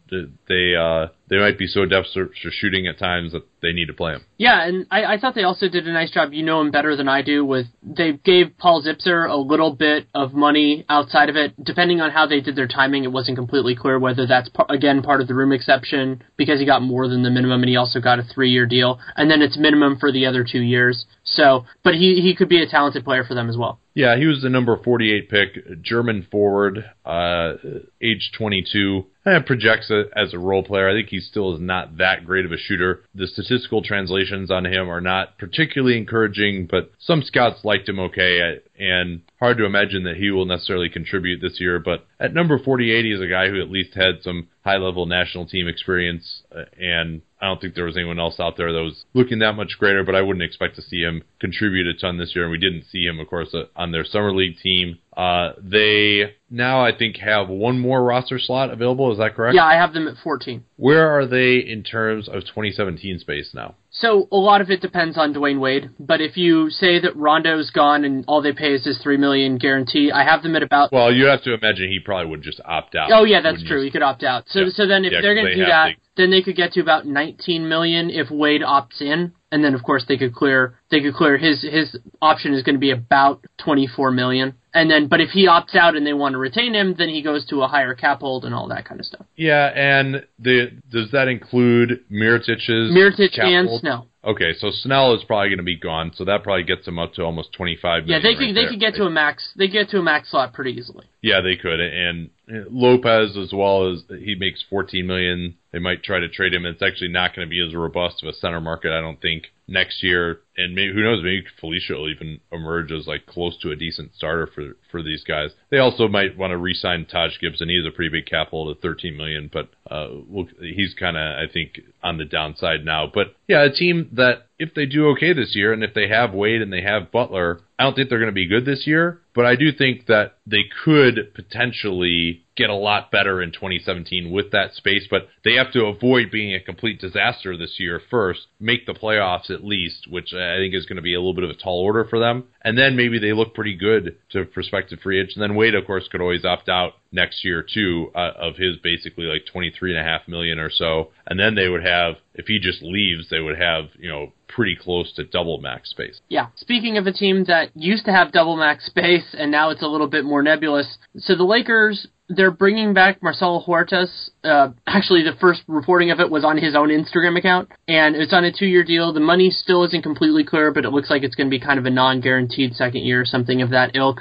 they might be so desperate for shooting at times that they need to play him. Yeah, and I thought they also did a nice job. You know him better than I do. They gave Paul Zipser a little bit of money outside of it. Depending on how they did their timing, it wasn't completely clear whether that's, again, part of the room exception, because he got more than the minimum, and he also got a 3-year deal. And then it's minimum for the other 2 years. So, but he could be a talented player for them as well. Yeah, he was the number 48 pick, German forward, age 22. Projects as a role player. I think he still is not that great of a shooter. The statistical translations on him are not particularly encouraging, but some scouts liked him okay, and hard to imagine that he will necessarily contribute this year. But at number 48, he's a guy who at least had some high-level national team experience, and I don't think there was anyone else out there that was looking that much greater, but I wouldn't expect to see him contribute a ton this year, and we didn't see him, of course, on their summer league team. They now, I think, have one more roster slot available. Is that correct? Yeah, I have them at 14. Where are they in terms of 2017 space now? So a lot of it depends on Dwayne Wade, but if you say that Rondo's gone and all they pay is his $3 million guarantee, I have them at about... Well, you have to imagine he probably would just opt out. Oh, yeah, that's true. He could opt out. So then if they're going to do that, then they could get to about $19 million if Wade opts in. And then, of course, they could clear his option is going to be about $24 million. And then, but if he opts out and they want to retain him, then he goes to a higher cap hold and all that kind of stuff. Yeah, and does that include Mirotich's Mirotic cap and hold? Snow? Okay, so Snell is probably going to be gone, so that probably gets them up to almost 25 million. Yeah, they could get to a max. They get to a max slot pretty easily. Yeah, they could, and Lopez as well, as he makes 14 million. They might try to trade him. It's actually not going to be as robust of a center market, I don't think, next year. And maybe, who knows, maybe Felicia will even emerge as like close to a decent starter for these guys. They also might want to re-sign Taj Gibson. He has a pretty big capital to 13 million, but he's kind of, I think, on the downside now. But yeah, a team that if they do okay this year, and if they have Wade and they have Butler, I don't think they're going to be good this year, but I do think that they could potentially get a lot better in 2017 with that space, but they have to avoid being a complete disaster this year first, make the playoffs at least, which I think is going to be a little bit of a tall order for them, and then maybe they look pretty good to prospective free agents. And then Wade, of course, could always opt out next year too, of his basically like 23.5 million or so, and then they would have, if he just leaves, they would have, pretty close to double max space. Yeah. Speaking of a team that used to have double max space and now it's a little bit more nebulous, so the Lakers, they're bringing back Marcelo Huertas. Actually, the first reporting of it was on his own Instagram account, and it's on a 2-year deal. The money still isn't completely clear, but it looks like it's going to be kind of a non-guaranteed second year or something of that ilk.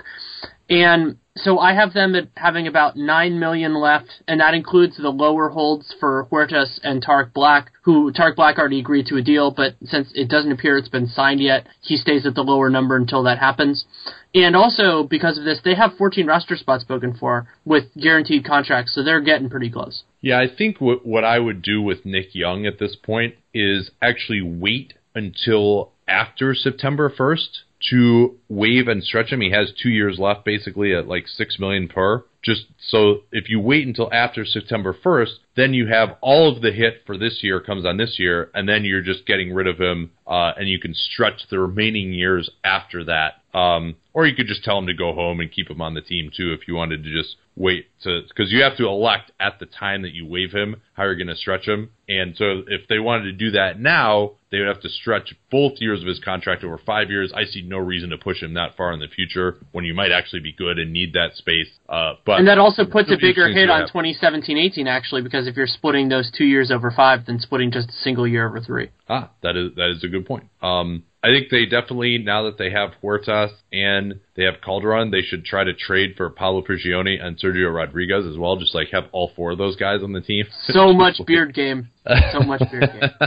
And so I have them at having about $9 million left, and that includes the lower holds for Huertas and Tarek Black, who Tarek Black already agreed to a deal, but since it doesn't appear it's been signed yet, he stays at the lower number until that happens. And also, because of this, they have 14 roster spots spoken for with guaranteed contracts, so they're getting pretty close. Yeah, I think what I would do with Nick Young at this point is actually wait until after September 1st to waive and stretch him. He has 2 years left, basically at like $6 million per. Just so if you wait until after September 1st, then you have all of the hit for this year comes on this year, and then you're just getting rid of him, and you can stretch the remaining years after that. Or you could just tell him to go home and keep him on the team too if you wanted to just wait because you have to elect at the time that you waive him how you're going to stretch him. And so if they wanted to do that now, they would have to stretch both years of his contract over 5 years. I see no reason to push him that far in the future when you might actually be good and need that space. But and that also puts a bigger hit on 2017-18 actually, because if you're splitting those 2 years over 5 than splitting just a single year over 3. That is a good point. I think they definitely, now that they have Huertas and they have Calderon, they should try to trade for Pablo Prigioni and Sergio Rodriguez as well, just like have all 4 of those guys on the team. So much beard game. So much beard game.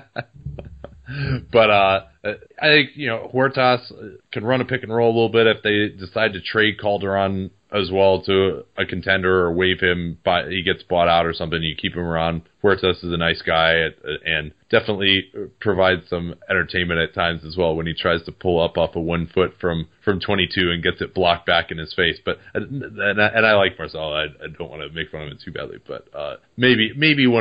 But I think, Huertas can run a pick and roll a little bit if they decide to trade Calderon as well to a contender or waive him, he gets bought out or something, you keep him around. Huertas is a nice guy and definitely provides some entertainment at times as well when he tries to pull up off of 1 foot from 22 and gets it blocked back in his face. But and I like Marcelo. I don't want to make fun of him too badly, but maybe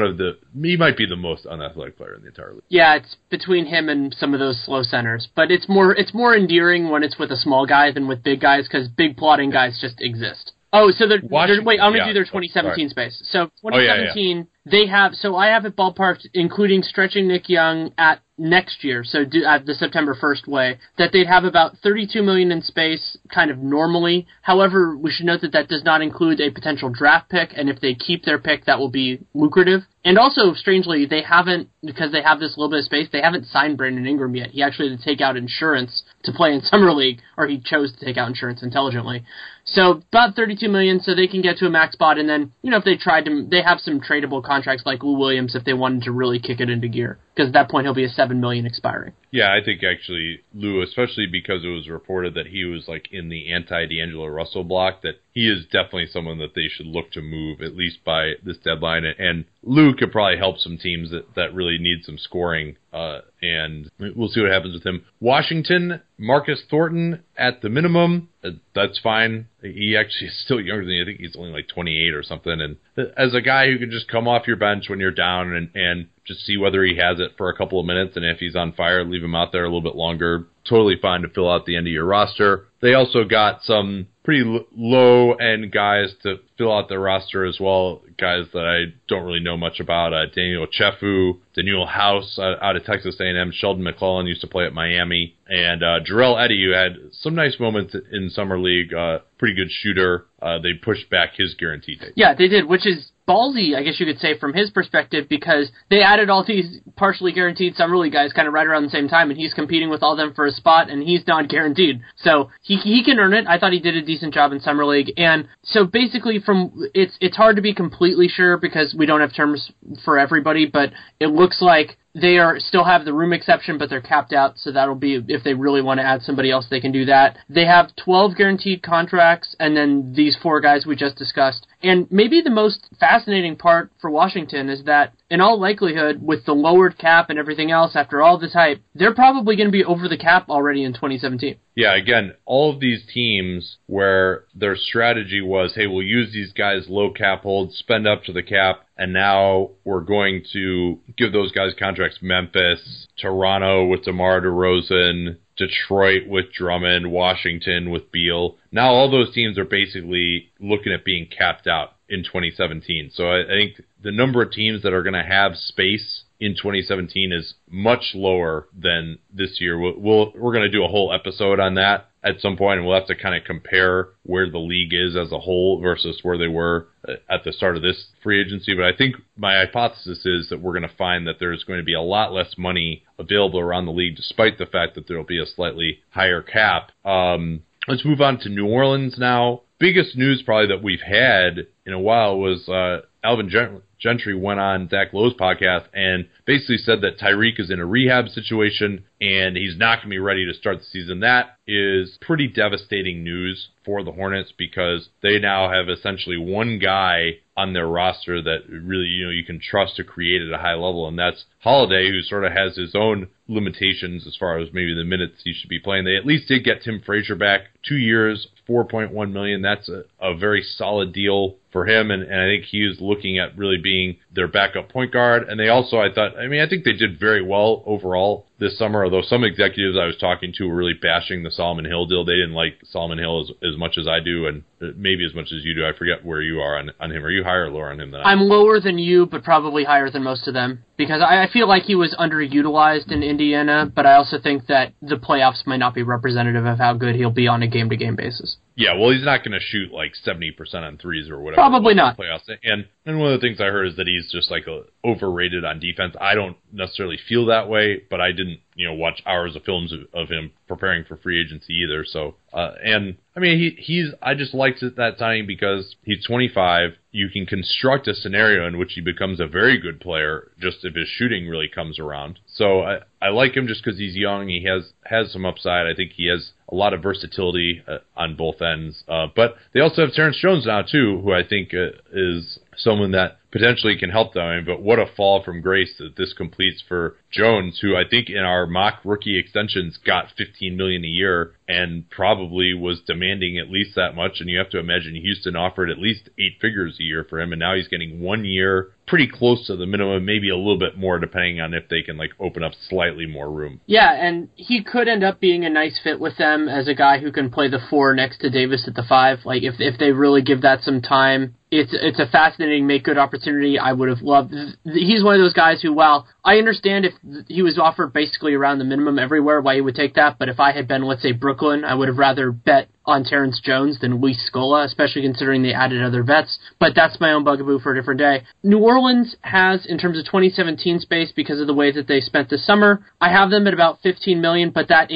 he might be the most unathletic player in the entire league. Yeah, it's between him and some of those slow centers, but it's more endearing when it's with a small guy than with big guys because big plotting guys just exist. Oh, so wait, I'm going to do their 2017 space. So 2017, they have, so I have it ballparked, including stretching Nick Young at next year, so at the September 1st way, that they'd have about $32 million in space kind of normally. However, we should note that that does not include a potential draft pick, and if they keep their pick, that will be lucrative. And also, strangely, they haven't, because they have this little bit of space, they haven't signed Brandon Ingram yet. He actually had to take out insurance to play in Summer League, or he chose to take out insurance intelligently. So about $32 million, so they can get to a max spot, and then, if they tried to, they have some tradable contracts like Lou Williams if they wanted to really kick it into gear, because at that point he'll be a $7 million expiring. Yeah, I think actually Lou, especially because it was reported that he was like in the anti-D'Angelo Russell block, that he is definitely someone that they should look to move at least by this deadline. And Lou could probably help some teams that really need some scoring, and we'll see what happens with him. Washington, Marcus Thornton at the minimum, that's fine. He actually is still younger than you. I think he's only like 28 or something. And as a guy who can just come off your bench when you're down and just see whether he has it for a couple of minutes, and if he's on fire, leave him out there a little bit longer. Totally fine to fill out the end of your roster. They also got some pretty low-end guys to fill out their roster as well, guys that I don't really know much about. Daniel Chefu, Daniel House out of Texas A&M, Sheldon McClellan used to play at Miami, and Jarrell Eddy, who had some nice moments in Summer League, pretty good shooter. They pushed back his guarantee date. Yeah, they did, which is, ballsy, I guess you could say, from his perspective, because they added all these partially guaranteed Summer League guys kind of right around the same time, and he's competing with all them for a spot, and he's not guaranteed. So he can earn it. I thought he did a decent job in Summer League. And so basically it's hard to be completely sure because we don't have terms for everybody, but it looks like they still have the room exception, but they're capped out, so that'll be, if they really want to add somebody else, they can do that. They have 12 guaranteed contracts, and then these 4 guys we just discussed. And maybe the most fascinating part for Washington is that, in all likelihood, with the lowered cap and everything else, after all this hype, they're probably going to be over the cap already in 2017. Yeah, again, all of these teams where their strategy was, hey, we'll use these guys low cap holds, spend up to the cap, and now we're going to give those guys contracts. Memphis, Toronto with DeMar DeRozan, Detroit with Drummond, Washington with Beal. Now all those teams are basically looking at being capped out in 2017. So I think the number of teams that are going to have space in 2017 is much lower than this year. We're going to do a whole episode on that at some point, and we'll have to kind of compare where the league is as a whole versus where they were at the start of this free agency. But I think my hypothesis is that we're going to find that there's going to be a lot less money available around the league, despite the fact that there will be a slightly higher cap. Let's move on to New Orleans now. Biggest news probably that we've had in a while was Alvin Gentry went on Zach Lowe's podcast and basically said that Tyreek is in a rehab situation and he's not going to be ready to start the season. That is pretty devastating news for the Hornets because they now have essentially one guy on their roster that really, you can trust to create at a high level, and that's Holiday, who sort of has his own limitations as far as maybe the minutes he should be playing. They at least did get Tim Frazier back, 2 years, $4.1 million. That's a very solid deal for him, and I think he is looking at really being their backup point guard. And they also, I think they did very well overall this summer, although some executives I was talking to were really bashing the Solomon Hill deal. They didn't like Solomon Hill as much as I do, and maybe as much as you do. I forget where you are on him. Are you higher or lower on him than I am? I'm lower than you, but probably higher than most of them, because I feel like he was underutilized in Indiana, but I also think that the playoffs might not be representative of how good he'll be on a game-to-game basis. Yeah, well, he's not going to shoot like 70% on threes or whatever. Probably not. Playoffs. And one of the things I heard is that he's just like overrated on defense. I don't necessarily feel that way, but I didn't, watch hours of films of him preparing for free agency either. So, and I mean, I just liked it that time because he's 25. You can construct a scenario in which he becomes a very good player just if his shooting really comes around. So I like him just because he's young. He has some upside. I think he has a lot of versatility on both ends. But they also have Terrence Jones now too, who I think is someone that potentially can help them. I mean, but what a fall from grace that this completes for Jones, who I think in our mock rookie extensions got $15 million a year and probably was demanding at least that much. And you have to imagine Houston offered at least 8 figures a year for him, and now he's getting 1 year, pretty close to the minimum, maybe a little bit more depending on if they can open up slightly more room. Yeah, and he could end up being a nice fit with them as a guy who can play the 4 next to Davis at the 5. If they really give that some time, it's a fascinating make-good opportunity. I would have loved. He's one of those guys who, while I understand if he was offered basically around the minimum everywhere, why he would take that, but if I had been, let's say, Brooklyn, I would have rather bet on Terrence Jones than Luis Scola, especially considering they added other vets. But that's my own bugaboo for a different day. New Orleans has, in terms of 2017 space, because of the way that they spent this summer, I have them at about $15 million, but but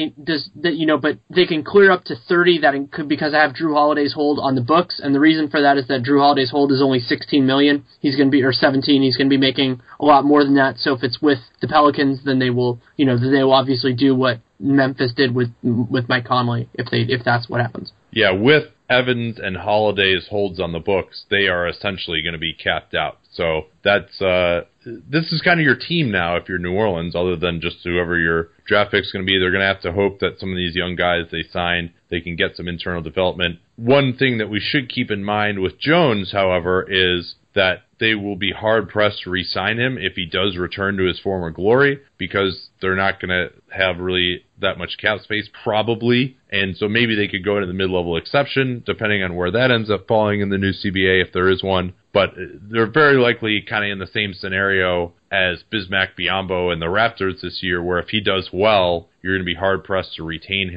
they can clear up to 30. That could because I have Drew Holiday's hold on the books, and the reason for that is that Drew Holiday's hold is only $16 million. He's going to be, or 17. He's going to be making a lot more than that. So if it's with the Pelicans, then they will obviously do what Memphis did with Mike Conley if that's what happens. Yeah, with Evans and Holiday's holds on the books, they are essentially going to be capped out. So that's this is kind of your team now if you're New Orleans, other than just whoever your draft pick's going to be. They're going to have to hope that some of these young guys they signed, they can get some internal development. One thing that we should keep in mind with Jones, however, is that they will be hard-pressed to re-sign him if he does return to his former glory, because they're not going to have really that much cap space, probably. And so maybe they could go into the mid-level exception, depending on where that ends up falling in the new CBA, if there is one. But they're very likely kind of in the same scenario as Bismack Biyombo and the Raptors this year, where if he does well, you're going to be hard-pressed to retain him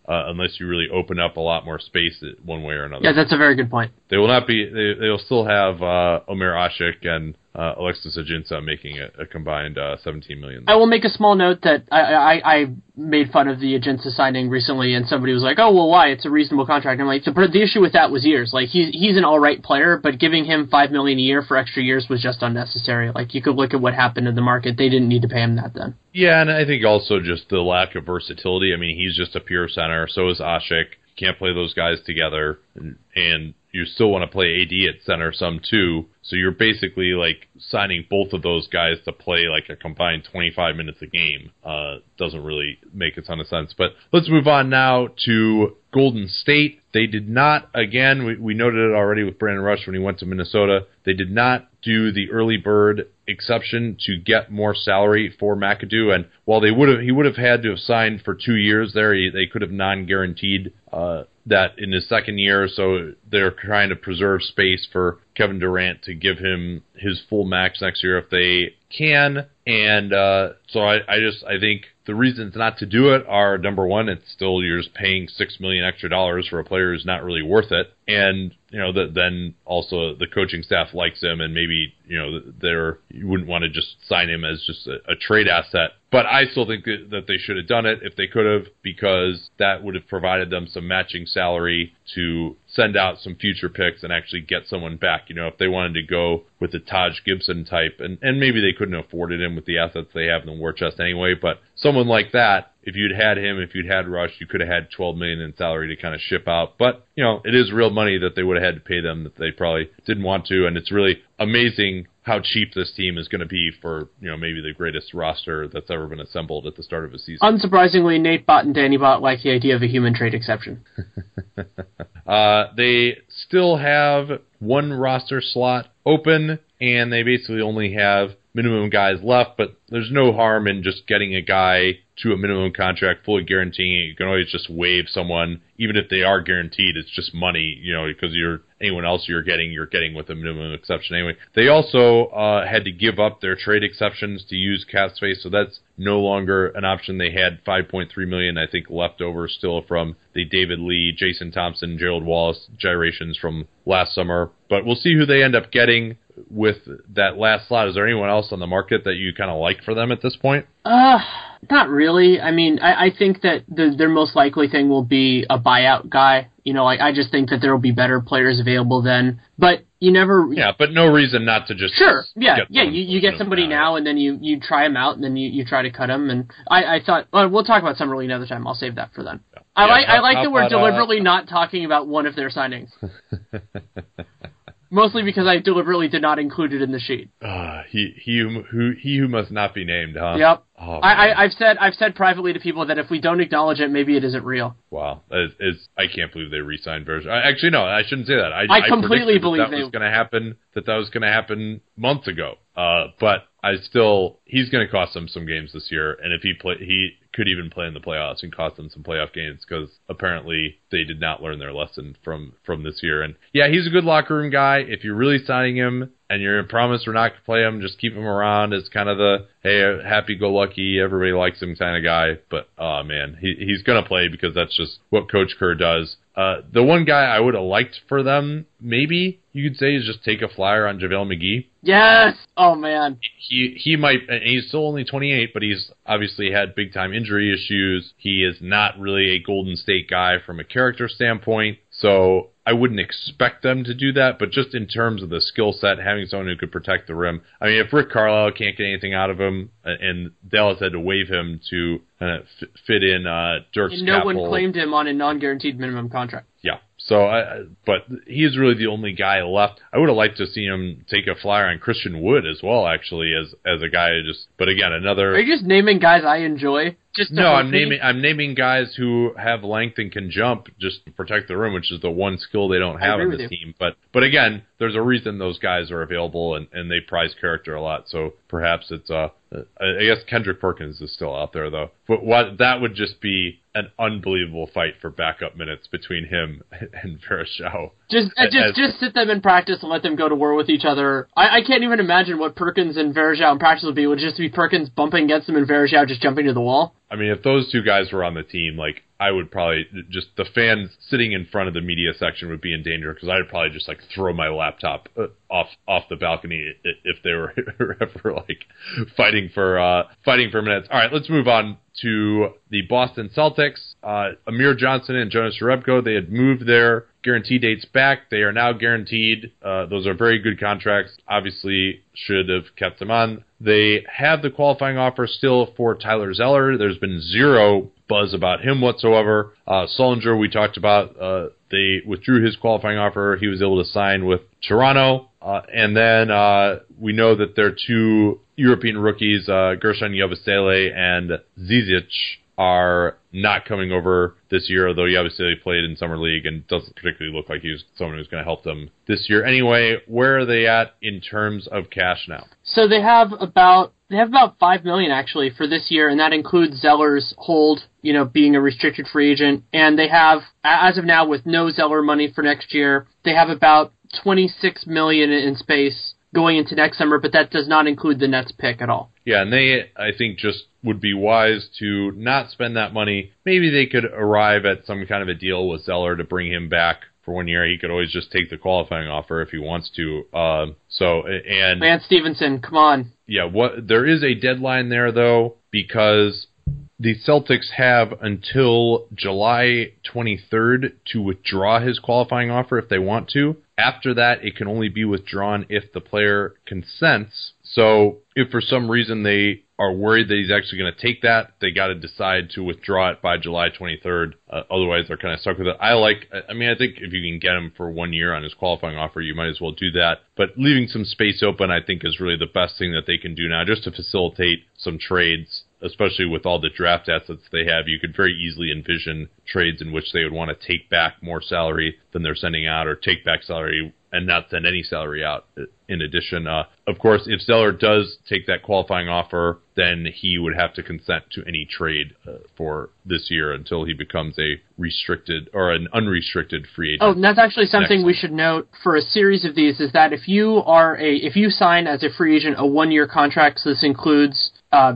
unless you really open up a lot more space one way or another. Yeah, that's a very good point. They will not be. They'll still have Omer Ashik and Alexis Ajinça making a combined $17 million. I will make a small note that I made fun of the Ajinça signing recently, and somebody was like, "Oh, well, why? It's a reasonable contract." And I'm like, the issue with that was years. Like, he's an all right player, but giving him $5 million a year for extra years was just unnecessary. Like, you could look at what happened in the market; they didn't need to pay him that then. Yeah, and I think also just the lack of versatility. I mean, he's just a pure center. So is Ashik. Can't play those guys together, and you still want to play AD at center some too. So you're basically like signing both of those guys to play like a combined 25 minutes a game. Doesn't really make a ton of sense. But let's move on now to Golden State. They did not, again, we noted it already with Brandon Rush when he went to Minnesota. They did not do the early bird exception to get more salary for McAdoo. And while he would have had to have signed for 2 years there, they could have non-guaranteed that in his second year. So they're trying to preserve space for Kevin Durant to give him his full max next year if they can. And so I think the reasons not to do it are, number one, it's still you're just paying $6 million extra for a player who's not really worth it, and then also the coaching staff likes him, and maybe you wouldn't want to just sign him as just a trade asset. But I still think that they should have done it if they could have, because that would have provided them some matching salary to send out some future picks and actually get someone back. If they wanted to go with the Taj Gibson type, and maybe they couldn't afford it with the assets they have in the war chest anyway, but someone like that, if you'd had him, if you'd had Rush, you could have had $12 million in salary to kind of ship out. But, it is real money that they would have had to pay them that they probably didn't want to, and it's really amazing how cheap this team is going to be for, maybe the greatest roster that's ever been assembled at the start of a season. Unsurprisingly, Nate Bott and Danny Bott like the idea of a human trade exception. They still have one roster slot open, and they basically only have minimum guys left, but there's no harm in just getting a guy to a minimum contract, fully guaranteeing it. You can always just waive someone, even if they are guaranteed. It's just money, because anyone else you're getting with a minimum exception anyway. They also had to give up their trade exceptions to use cap space, so that's no longer an option. They had $5.3 million, I think, left over still from the David Lee, Jason Thompson, Gerald Wallace gyrations from last summer. But we'll see who they end up getting with that last slot. Is there anyone else on the market that you kind of like for them at this point? Not really. I mean, I think that their most likely thing will be a buyout guy. I just think that there will be better players available then. But you never... Yeah, but no reason not to just... Sure, yeah. You get somebody now, and then you try them out, and then you try to cut them. And I thought... Well, we'll talk about Summer League another time. I'll save that for then. Yeah. I like that we're deliberately not talking about one of their signings. Mostly because I deliberately did not include it in the sheet. He who must not be named, huh? Yep. Oh, I've said privately to people that if we don't acknowledge it, maybe it isn't real. Wow, I can't believe they re-signed Verge. Actually, no, I shouldn't say that. I completely believe that was going to happen. That was going to happen months ago. But he's going to cost them some games this year, and if he could even play in the playoffs and cost them some playoff games, because apparently they did not learn their lesson from this year. And yeah, he's a good locker room guy. If you're really signing him and you're promised we're not going to play him, just keep him around as kind of the, hey, happy-go-lucky, everybody likes him kind of guy. But, oh, man, he's going to play because that's just what Coach Kerr does. The one guy I would have liked for them, maybe you could say, is just take a flyer on JaVale McGee. Yes! Oh, man. He might, and he's still only 28, but he's obviously had big-time injury issues. He is not really a Golden State guy from a character standpoint, so I wouldn't expect them to do that, but just in terms of the skill set, having someone who could protect the rim. I mean, if Rick Carlisle can't get anything out of him, and Dallas had to waive him to fit in Dirk's and no capital. One claimed him on a non-guaranteed minimum contract. Yeah. So, but he is really the only guy left. I would have liked to see him take a flyer on Christian Wood as well, actually, as a guy who just. But again, another. Are you just naming guys I enjoy? I'm naming guys who have length and can jump just to protect the rim, which is the one skill they don't have on this team. But again, there's a reason those guys are available, and they prize character a lot. So perhaps it's I guess Kendrick Perkins is still out there though. But that would just be an unbelievable fight for backup minutes between him and Verashao. Just sit them in practice and let them go to war with each other. I can't even imagine what Perkins and Verashao in practice would be. It would just be Perkins bumping against him and Verashao just jumping to the wall. I mean, if those two guys were on the team, like, I would probably just, the fans sitting in front of the media section would be in danger, because I'd probably just like throw my laptop off the balcony if they were ever like fighting for minutes. All right, let's move on to the Boston Celtics. Amir Johnson and Jonas Jerebko, they had moved their guarantee dates back. They are now guaranteed. Those are very good contracts. Obviously, should have kept them on. They have the qualifying offer still for Tyler Zeller. There's been zero buzz about him whatsoever. Sullinger, we talked about. They withdrew his qualifying offer. He was able to sign with Toronto. And then we know that their two European rookies, Gershon Yabusele and Zizic, are not coming over this year, although Yabusele played in Summer League and doesn't particularly look like he was someone who's going to help them this year. Anyway, where are they at in terms of cash now? So they have about $5 million actually for this year, and that includes Zeller's hold, being a restricted free agent. And they have, as of now, with no Zeller money for next year, they have about $26 million in space going into next summer, but that does not include the Nets pick at all. Yeah, and they, I think, just would be wise to not spend that money. Maybe they could arrive at some kind of a deal with Zeller to bring him back for 1 year. He could always just take the qualifying offer if he wants to. And Lance Stevenson, come on. Yeah, there is a deadline there, though, because the Celtics have until July 23rd to withdraw his qualifying offer if they want to. After that, it can only be withdrawn if the player consents. So if for some reason they are worried that he's actually going to take that, they got to decide to withdraw it by July 23rd. Otherwise, they're kind of stuck with it. I think if you can get him for 1 year on his qualifying offer, you might as well do that. But leaving some space open, I think, is really the best thing that they can do now, just to facilitate some trades, especially with all the draft assets they have. You could very easily envision trades in which they would want to take back more salary than they're sending out, or take back salary and not send any salary out. In addition, of course, if Zeller does take that qualifying offer, then he would have to consent to any trade for this year until he becomes a restricted or an unrestricted free agent. Oh, and that's actually something we should note for a series of these, is that if you sign as a free agent a 1 year contract, so this includes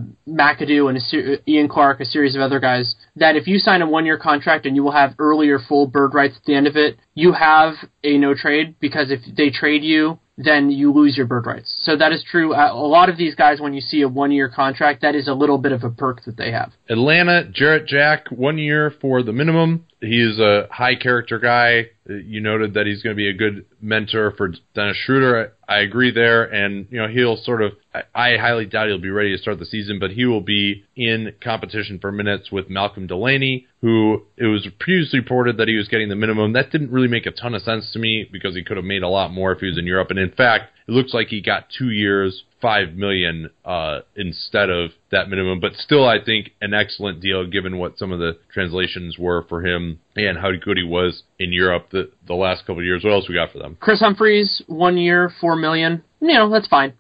McAdoo and Ian Clark, a series of other guys, that if you sign a 1 year contract and you will have earlier full bird rights at the end of it, you have a no trade, because if they trade you, then you lose your bird rights. So that is true. A lot of these guys, when you see a 1 year contract, that is a little bit of a perk that they have. Atlanta, Jarrett Jack, 1 year for the minimum. He is a high character guy. You noted that he's going to be a good mentor for Dennis Schroeder. I agree there, and he'll sort of. I highly doubt he'll be ready to start the season, but he will be in competition for minutes with Malcolm Delaney, who it was previously reported that he was getting the minimum. That didn't really make a ton of sense to me, because he could have made a lot more if he was in Europe. And in fact, it looks like he got 2 years, $5 million instead of that minimum. But still, I think an excellent deal given what some of the translations were for him and how good he was in Europe the last couple of years. What else we got for them? Chris Humphries, 1 year, $4 million. That's fine.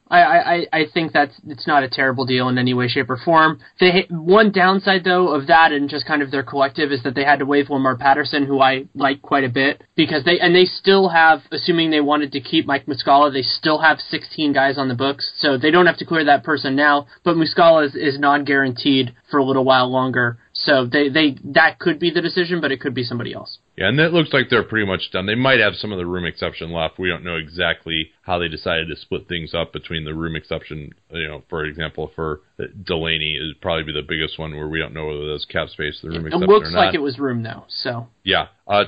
I think it's not a terrible deal in any way, shape, or form. One downside, though, of that and just kind of their collective is that they had to waive Lamar Patterson, who I like quite a bit, because they still have, assuming they wanted to keep Mike Muscala, they still have 16 guys on the books, so they don't have to clear that person now, but Muscala is non-guaranteed for a little while longer. So that could be the decision, but it could be somebody else. Yeah, and it looks like they're pretty much done. They might have some of the room exception left. We don't know exactly how they decided to split things up between the room exception. For example, for Delaney is probably be the biggest one where we don't know whether there's cap space for the room exception or not. It looks like it was room, though. So yeah,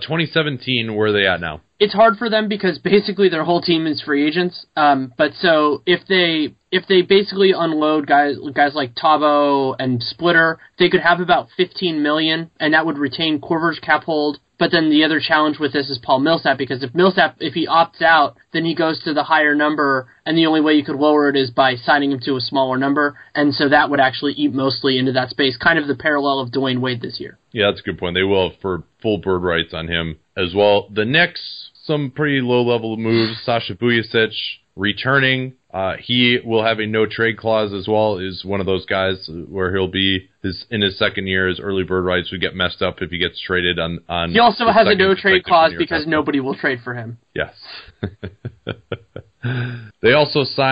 2017, where are they at now? It's hard for them because basically their whole team is free agents. But so if they basically unload guys like Tabo and Splitter, they could have about $15 million, and that would retain Korver's cap hold. But then the other challenge with this is Paul Millsap, because if he opts out, then he goes to the higher number, and the only way you could lower it is by signing him to a smaller number, and so that would actually eat mostly into that space, kind of the parallel of Dwayne Wade this year. Yeah, that's a good point. They will have for full bird rights on him as well. The Knicks, some pretty low-level moves. Sasha Vujacic returning. He will have a no-trade clause as well, is one of those guys where he'll be in his second year, his early bird rights would get messed up if he gets traded on he also has a no-trade clause because nobody will trade for him. Yes. They also signed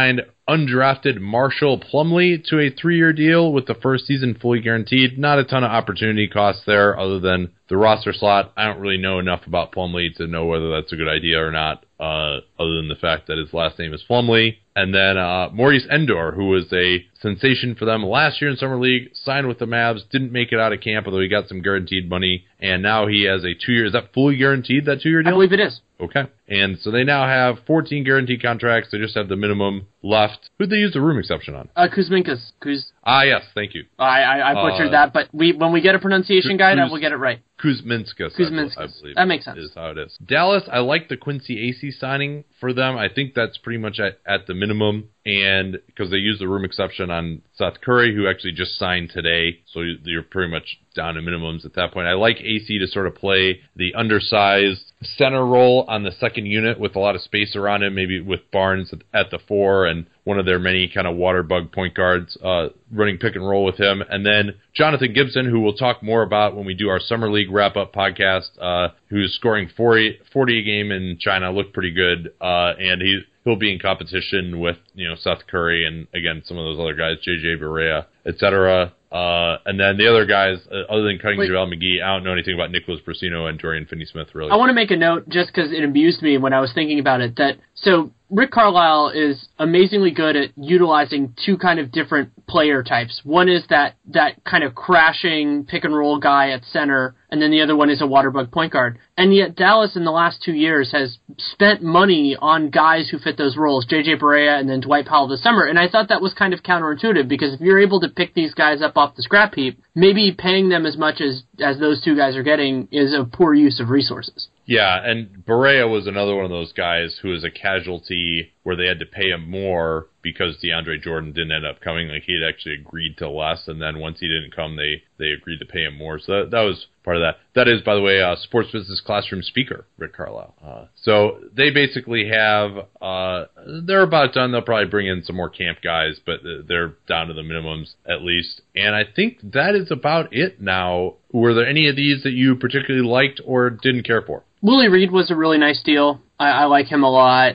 undrafted Marshall Plumlee to a 3-year deal with the first season fully guaranteed. Not a ton of opportunity costs there other than the roster slot. I don't really know enough about Plumlee to know whether that's a good idea or not, other than the fact that his last name is Plumlee. And then Maurice Endor, who was a sensation for them last year in Summer League, signed with the Mavs, didn't make it out of camp, although he got some guaranteed money, and now he has a 2-year. Is that fully guaranteed, that 2-year deal? I believe it is. Okay. And so they now have 14 guaranteed contracts. They just have the minimum left. Who'd they use the room exception on? Kuzminkas. Yes, thank you. I butchered that, but when we get a pronunciation guide, I will get it right. Kuzminskas, I believe. That makes sense. Is how it is. Dallas, I like the Quincy Acee signing for them. I think that's pretty much at the minimum, and because they use the room exception on Seth Curry, who actually just signed today, so you're pretty much down to minimums at that point. I like Acee to sort of play the undersized center role on the second unit with a lot of space around him, maybe with Barnes at the 4 and one of their many kind of water bug point guards running pick and roll with him. And then Jonathan Gibson, who we'll talk more about when we do our Summer League wrap-up podcast, who's scoring 40 a game in China, looked pretty good, and he'll be in competition with Seth Curry and, again, some of those other guys, J.J. Barea, etc. And then the other guys, other than cutting JaVale McGee, I don't know anything about Nicholas Brasino and Dorian Finney-Smith, really. I want to make a note, just because it amused me when I was thinking about it, so Rick Carlisle is amazingly good at utilizing two kind of different player types. One is that kind of crashing pick-and-roll guy at center, and then the other one is a waterbug point guard. And yet Dallas in the last 2 years has spent money on guys who fit those roles, J.J. Barea and then Dwight Powell this summer. And I thought that was kind of counterintuitive, because if you're able to pick these guys up off the scrap heap, maybe paying them as much as those two guys are getting is a poor use of resources. Yeah, and Barea was another one of those guys who was a casualty where they had to pay him more because DeAndre Jordan didn't end up coming. Like, he had actually agreed to less, and then once he didn't come, they agreed to pay him more. So that was part of that. That is, by the way, Sports Business Classroom speaker, Rick Carlisle. So they basically have, they're about done. They'll probably bring in some more camp guys, but they're down to the minimums at least. And I think that is about it now. Were there any of these that you particularly liked or didn't care for? Willie Reed was a really nice deal. I like him a lot.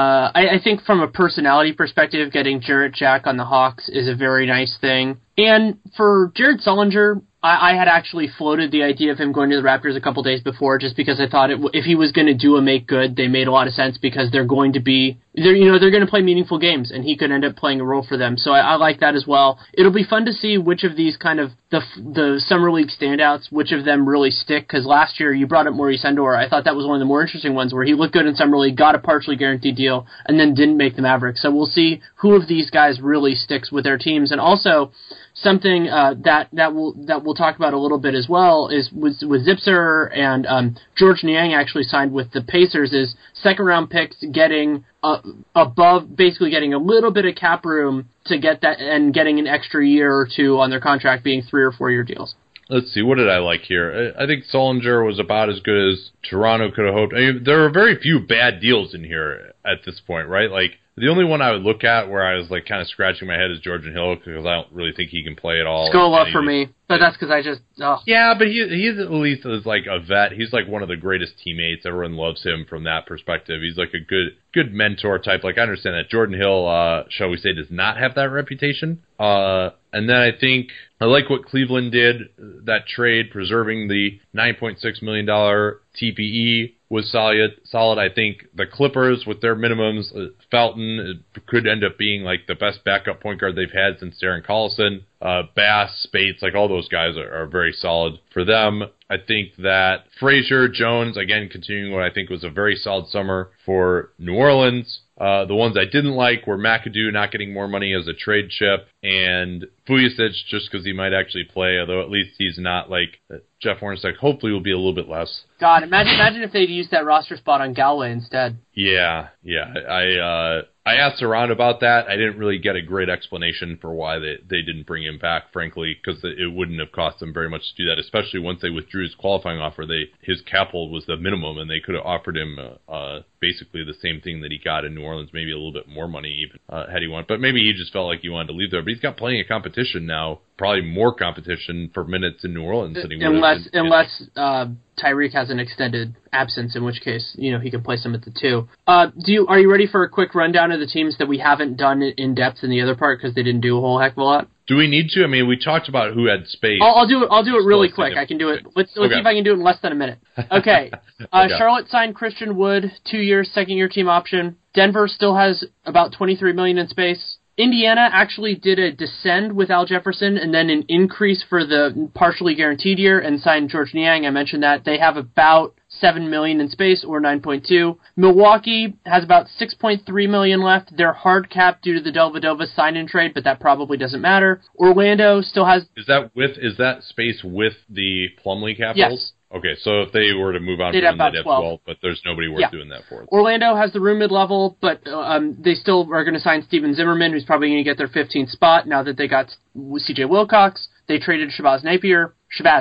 I think from a personality perspective, getting Jarrett Jack on the Hawks is a very nice thing. And for Jared Sullinger, I had actually floated the idea of him going to the Raptors a couple days before, just because I thought if he was going to do a make good, they made a lot of sense, because they're going to play meaningful games, and he could end up playing a role for them. So I like that as well. It'll be fun to see which of these kind of the Summer League standouts, which of them really stick, because last year you brought up Maurice Endor. I thought that was one of the more interesting ones, where he looked good in Summer League, got a partially guaranteed deal, and then didn't make the Mavericks. So we'll see who of these guys really sticks with their teams. And also, something that we'll talk about a little bit as well is with Zipser and George Niang actually signed with the Pacers, is second round picks getting above, basically getting a little bit of cap room to get that, and getting an extra year or two on their contract, being 3 or 4 year deals. Let's see, what did I like here? I think Sullinger was about as good as Toronto could have hoped. I mean, there are very few bad deals in here at this point, right? Like, the only one I would look at where I was like kind of scratching my head is Georgian Hill, because I don't really think he can play at all. Scola for me, but that's because I just... Yeah, but he's at least is like a vet. He's like one of the greatest teammates. Everyone loves him from that perspective. He's like a good mentor type. Like, I understand that Jordan Hill, shall we say, does not have that reputation. And then I think I like what Cleveland did, that trade, preserving the $9.6 million TPE was solid. I think the Clippers with their minimums, Felton could end up being like the best backup point guard they've had since Darren Collison. Bass, Spates, like all those guys are very solid for them. I think that Frazier, Jones, again, continuing what I think was a very solid summer for New Orleans. The ones I didn't like were McAdoo not getting more money as a trade chip, and Vujacic just because he might actually play, although at least he's not like Jeff Hornacek. Hopefully will be a little bit less. God, imagine if they'd used that roster spot on Galway instead. Yeah. I asked around about that. I didn't really get a great explanation for why they didn't bring him back, frankly, because it wouldn't have cost them very much to do that, especially once they withdrew his qualifying offer. His cap hold was the minimum, and they could have offered him basically the same thing that he got in New Orleans, maybe a little bit more money even had he wanted. But maybe he just felt like he wanted to leave there. But he's got plenty of competition now, probably more competition for minutes in New Orleans than he would unless Tyreek has an extended absence, in which case, he can place him at the 2. Are you ready for a quick rundown of the teams that we haven't done in depth in the other part because they didn't do a whole heck of a lot? Do we need to? I mean, we talked about who had space. I'll do it really quick. I can do it. Let's see if I can do it in less than a minute. Okay. Okay. Charlotte signed Christian Wood, 2 years, second-year team option. Denver still has about $23 million in space. Indiana actually did a descend with Al Jefferson and then an increase for the partially guaranteed year and signed George Niang. I mentioned that. They have about $7 million in space, or 9.2. Milwaukee has about $6.3 million left. They're hard capped due to the Dellavedova sign-in trade, but that probably doesn't matter. Orlando still has... Is that space with the Plumlee capitals? Yes. Okay, so if they were to move on, they'd have about 12, but there's nobody worth doing that for. Orlando has the room mid-level, but they still are going to sign Steven Zimmerman, who's probably going to get their 15th spot now that they got C.J. Wilcox. They traded Shabazz Napier.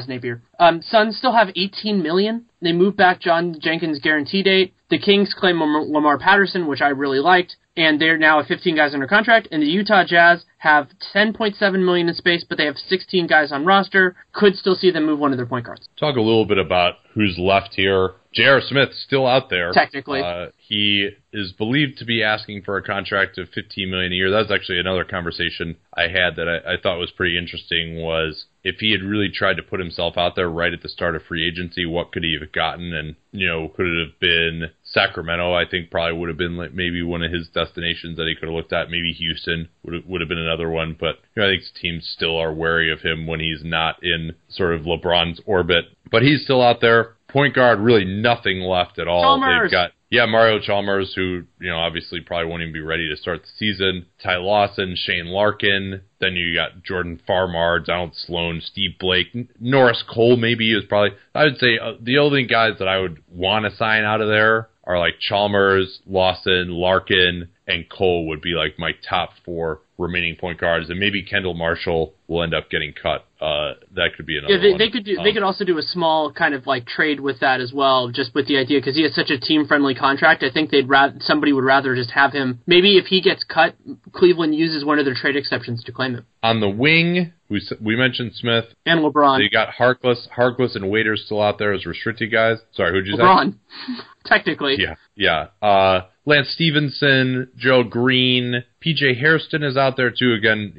Suns still have $18 million. They moved back John Jenkins' guarantee date. The Kings claim Lamar Patterson, which I really liked, and they're now at 15 guys under contract. And the Utah Jazz have $10.7 million in space, but they have 16 guys on roster. Could still see them move one of their point guards. Talk a little bit about who's left here. J.R. Smith's still out there. Technically. He is believed to be asking for a contract of $15 million a year. That's actually another conversation I had that I thought was pretty interesting, was if he had really tried to put himself out there right at the start of free agency, what could he have gotten? And, could it have been Sacramento? I think probably would have been like maybe one of his destinations that he could have looked at. Maybe Houston would have been another one. But I think teams still are wary of him when he's not in sort of LeBron's orbit. But he's still out there. Point guard, really nothing left at all. Chalmers. They've got Mario Chalmers, who, obviously probably won't even be ready to start the season. Ty Lawson, Shane Larkin. Then you got Jordan Farmar, Donald Sloan, Steve Blake, Norris Cole maybe is probably, I would say the only guys that I would want to sign out of there are like Chalmers, Lawson, Larkin, and Cole would be like my top 4 remaining point guards, and maybe Kendall Marshall will end up getting cut. That could be another one. They could also do a small kind of like trade with that as well, just with the idea, because he has such a team-friendly contract. I think somebody would rather just have him. Maybe if he gets cut, Cleveland uses one of their trade exceptions to claim him. On the wing, we mentioned Smith and LeBron. So you got Harkless and Waiters still out there as restricted guys. Sorry, who'd you say? LeBron, technically. Yeah. Lance Stevenson, Joe Green, PJ Hairston is out there too. Again,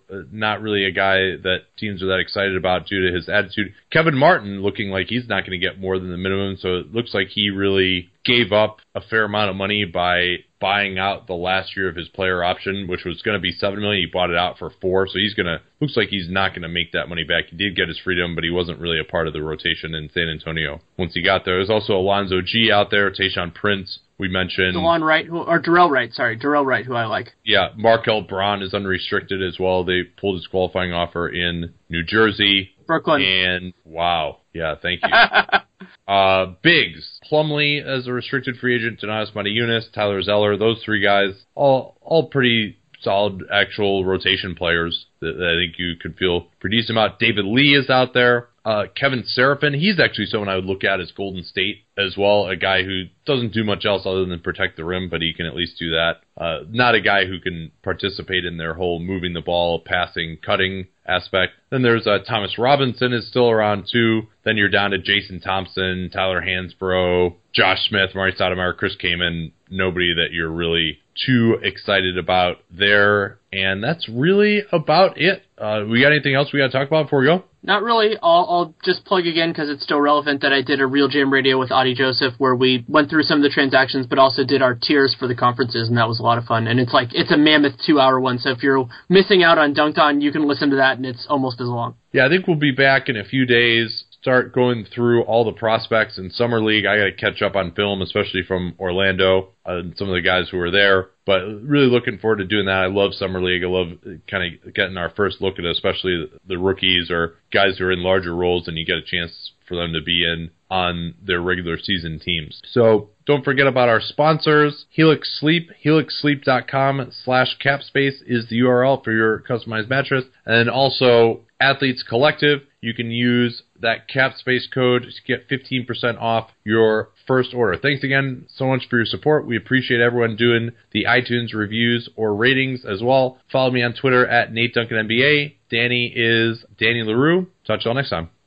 not really a guy that teams are that excited about due to his attitude. Kevin Martin looking like he's not going to get more than the minimum, so it looks like he really gave up a fair amount of money by buying out the last year of his player option, which was going to be $7 million. He bought it out for $4 million, so looks like he's not going to make that money back. He did get his freedom, but he wasn't really a part of the rotation in San Antonio once he got there. There's also Alonzo G out there, Tayshaun Prince. We mentioned Darrell Wright, who I like. Yeah, Markel Braun is unrestricted as well. They pulled his qualifying offer in New Jersey. Brooklyn. And wow. Yeah, thank you. Biggs, Plumlee as a restricted free agent, Donatas Motiejunas, Tyler Zeller, those 3 guys, all pretty solid actual rotation players that I think you could feel pretty decent about. David Lee is out there. Kevin Seraphin, he's actually someone I would look at as Golden State as well, a guy who doesn't do much else other than protect the rim, but he can at least do that. Not a guy who can participate in their whole moving the ball, passing, cutting aspect. Then there's Thomas Robinson is still around too. Then you're down to Jason Thompson, Tyler Hansbrough, Josh Smith, Marty Stoudemire, Chris Kaman. Nobody that you're really too excited about there. And that's really about it. We got anything else we got to talk about before we go? Not really. I'll just plug again, because it's still relevant, that I did a Real Jam Radio with Adi Joseph where we went through some of the transactions but also did our tiers for the conferences, and that was a lot of fun. And it's a mammoth 2-hour one, so if you're missing out on Dunked On, you can listen to that, and it's almost as long. Yeah, I think we'll be back in a few days, start going through all the prospects in Summer League. I got to catch up on film, especially from Orlando and some of the guys who were there. But really looking forward to doing that. I love Summer League. I love kind of getting our first look at it, especially the rookies or guys who are in larger roles, and you get a chance for them to be in on their regular season teams. So don't forget about our sponsors, Helix Sleep. HelixSleep.com/capspace is the URL for your customized mattress. And also Athletes Collective. You can use that CapSpace code to get 15% off your first order. Thanks again so much for your support. We appreciate everyone doing the iTunes reviews or ratings as well. Follow me on Twitter at Nate Duncan NBA. Danny is Danny LaRue. Talk to y'all next time.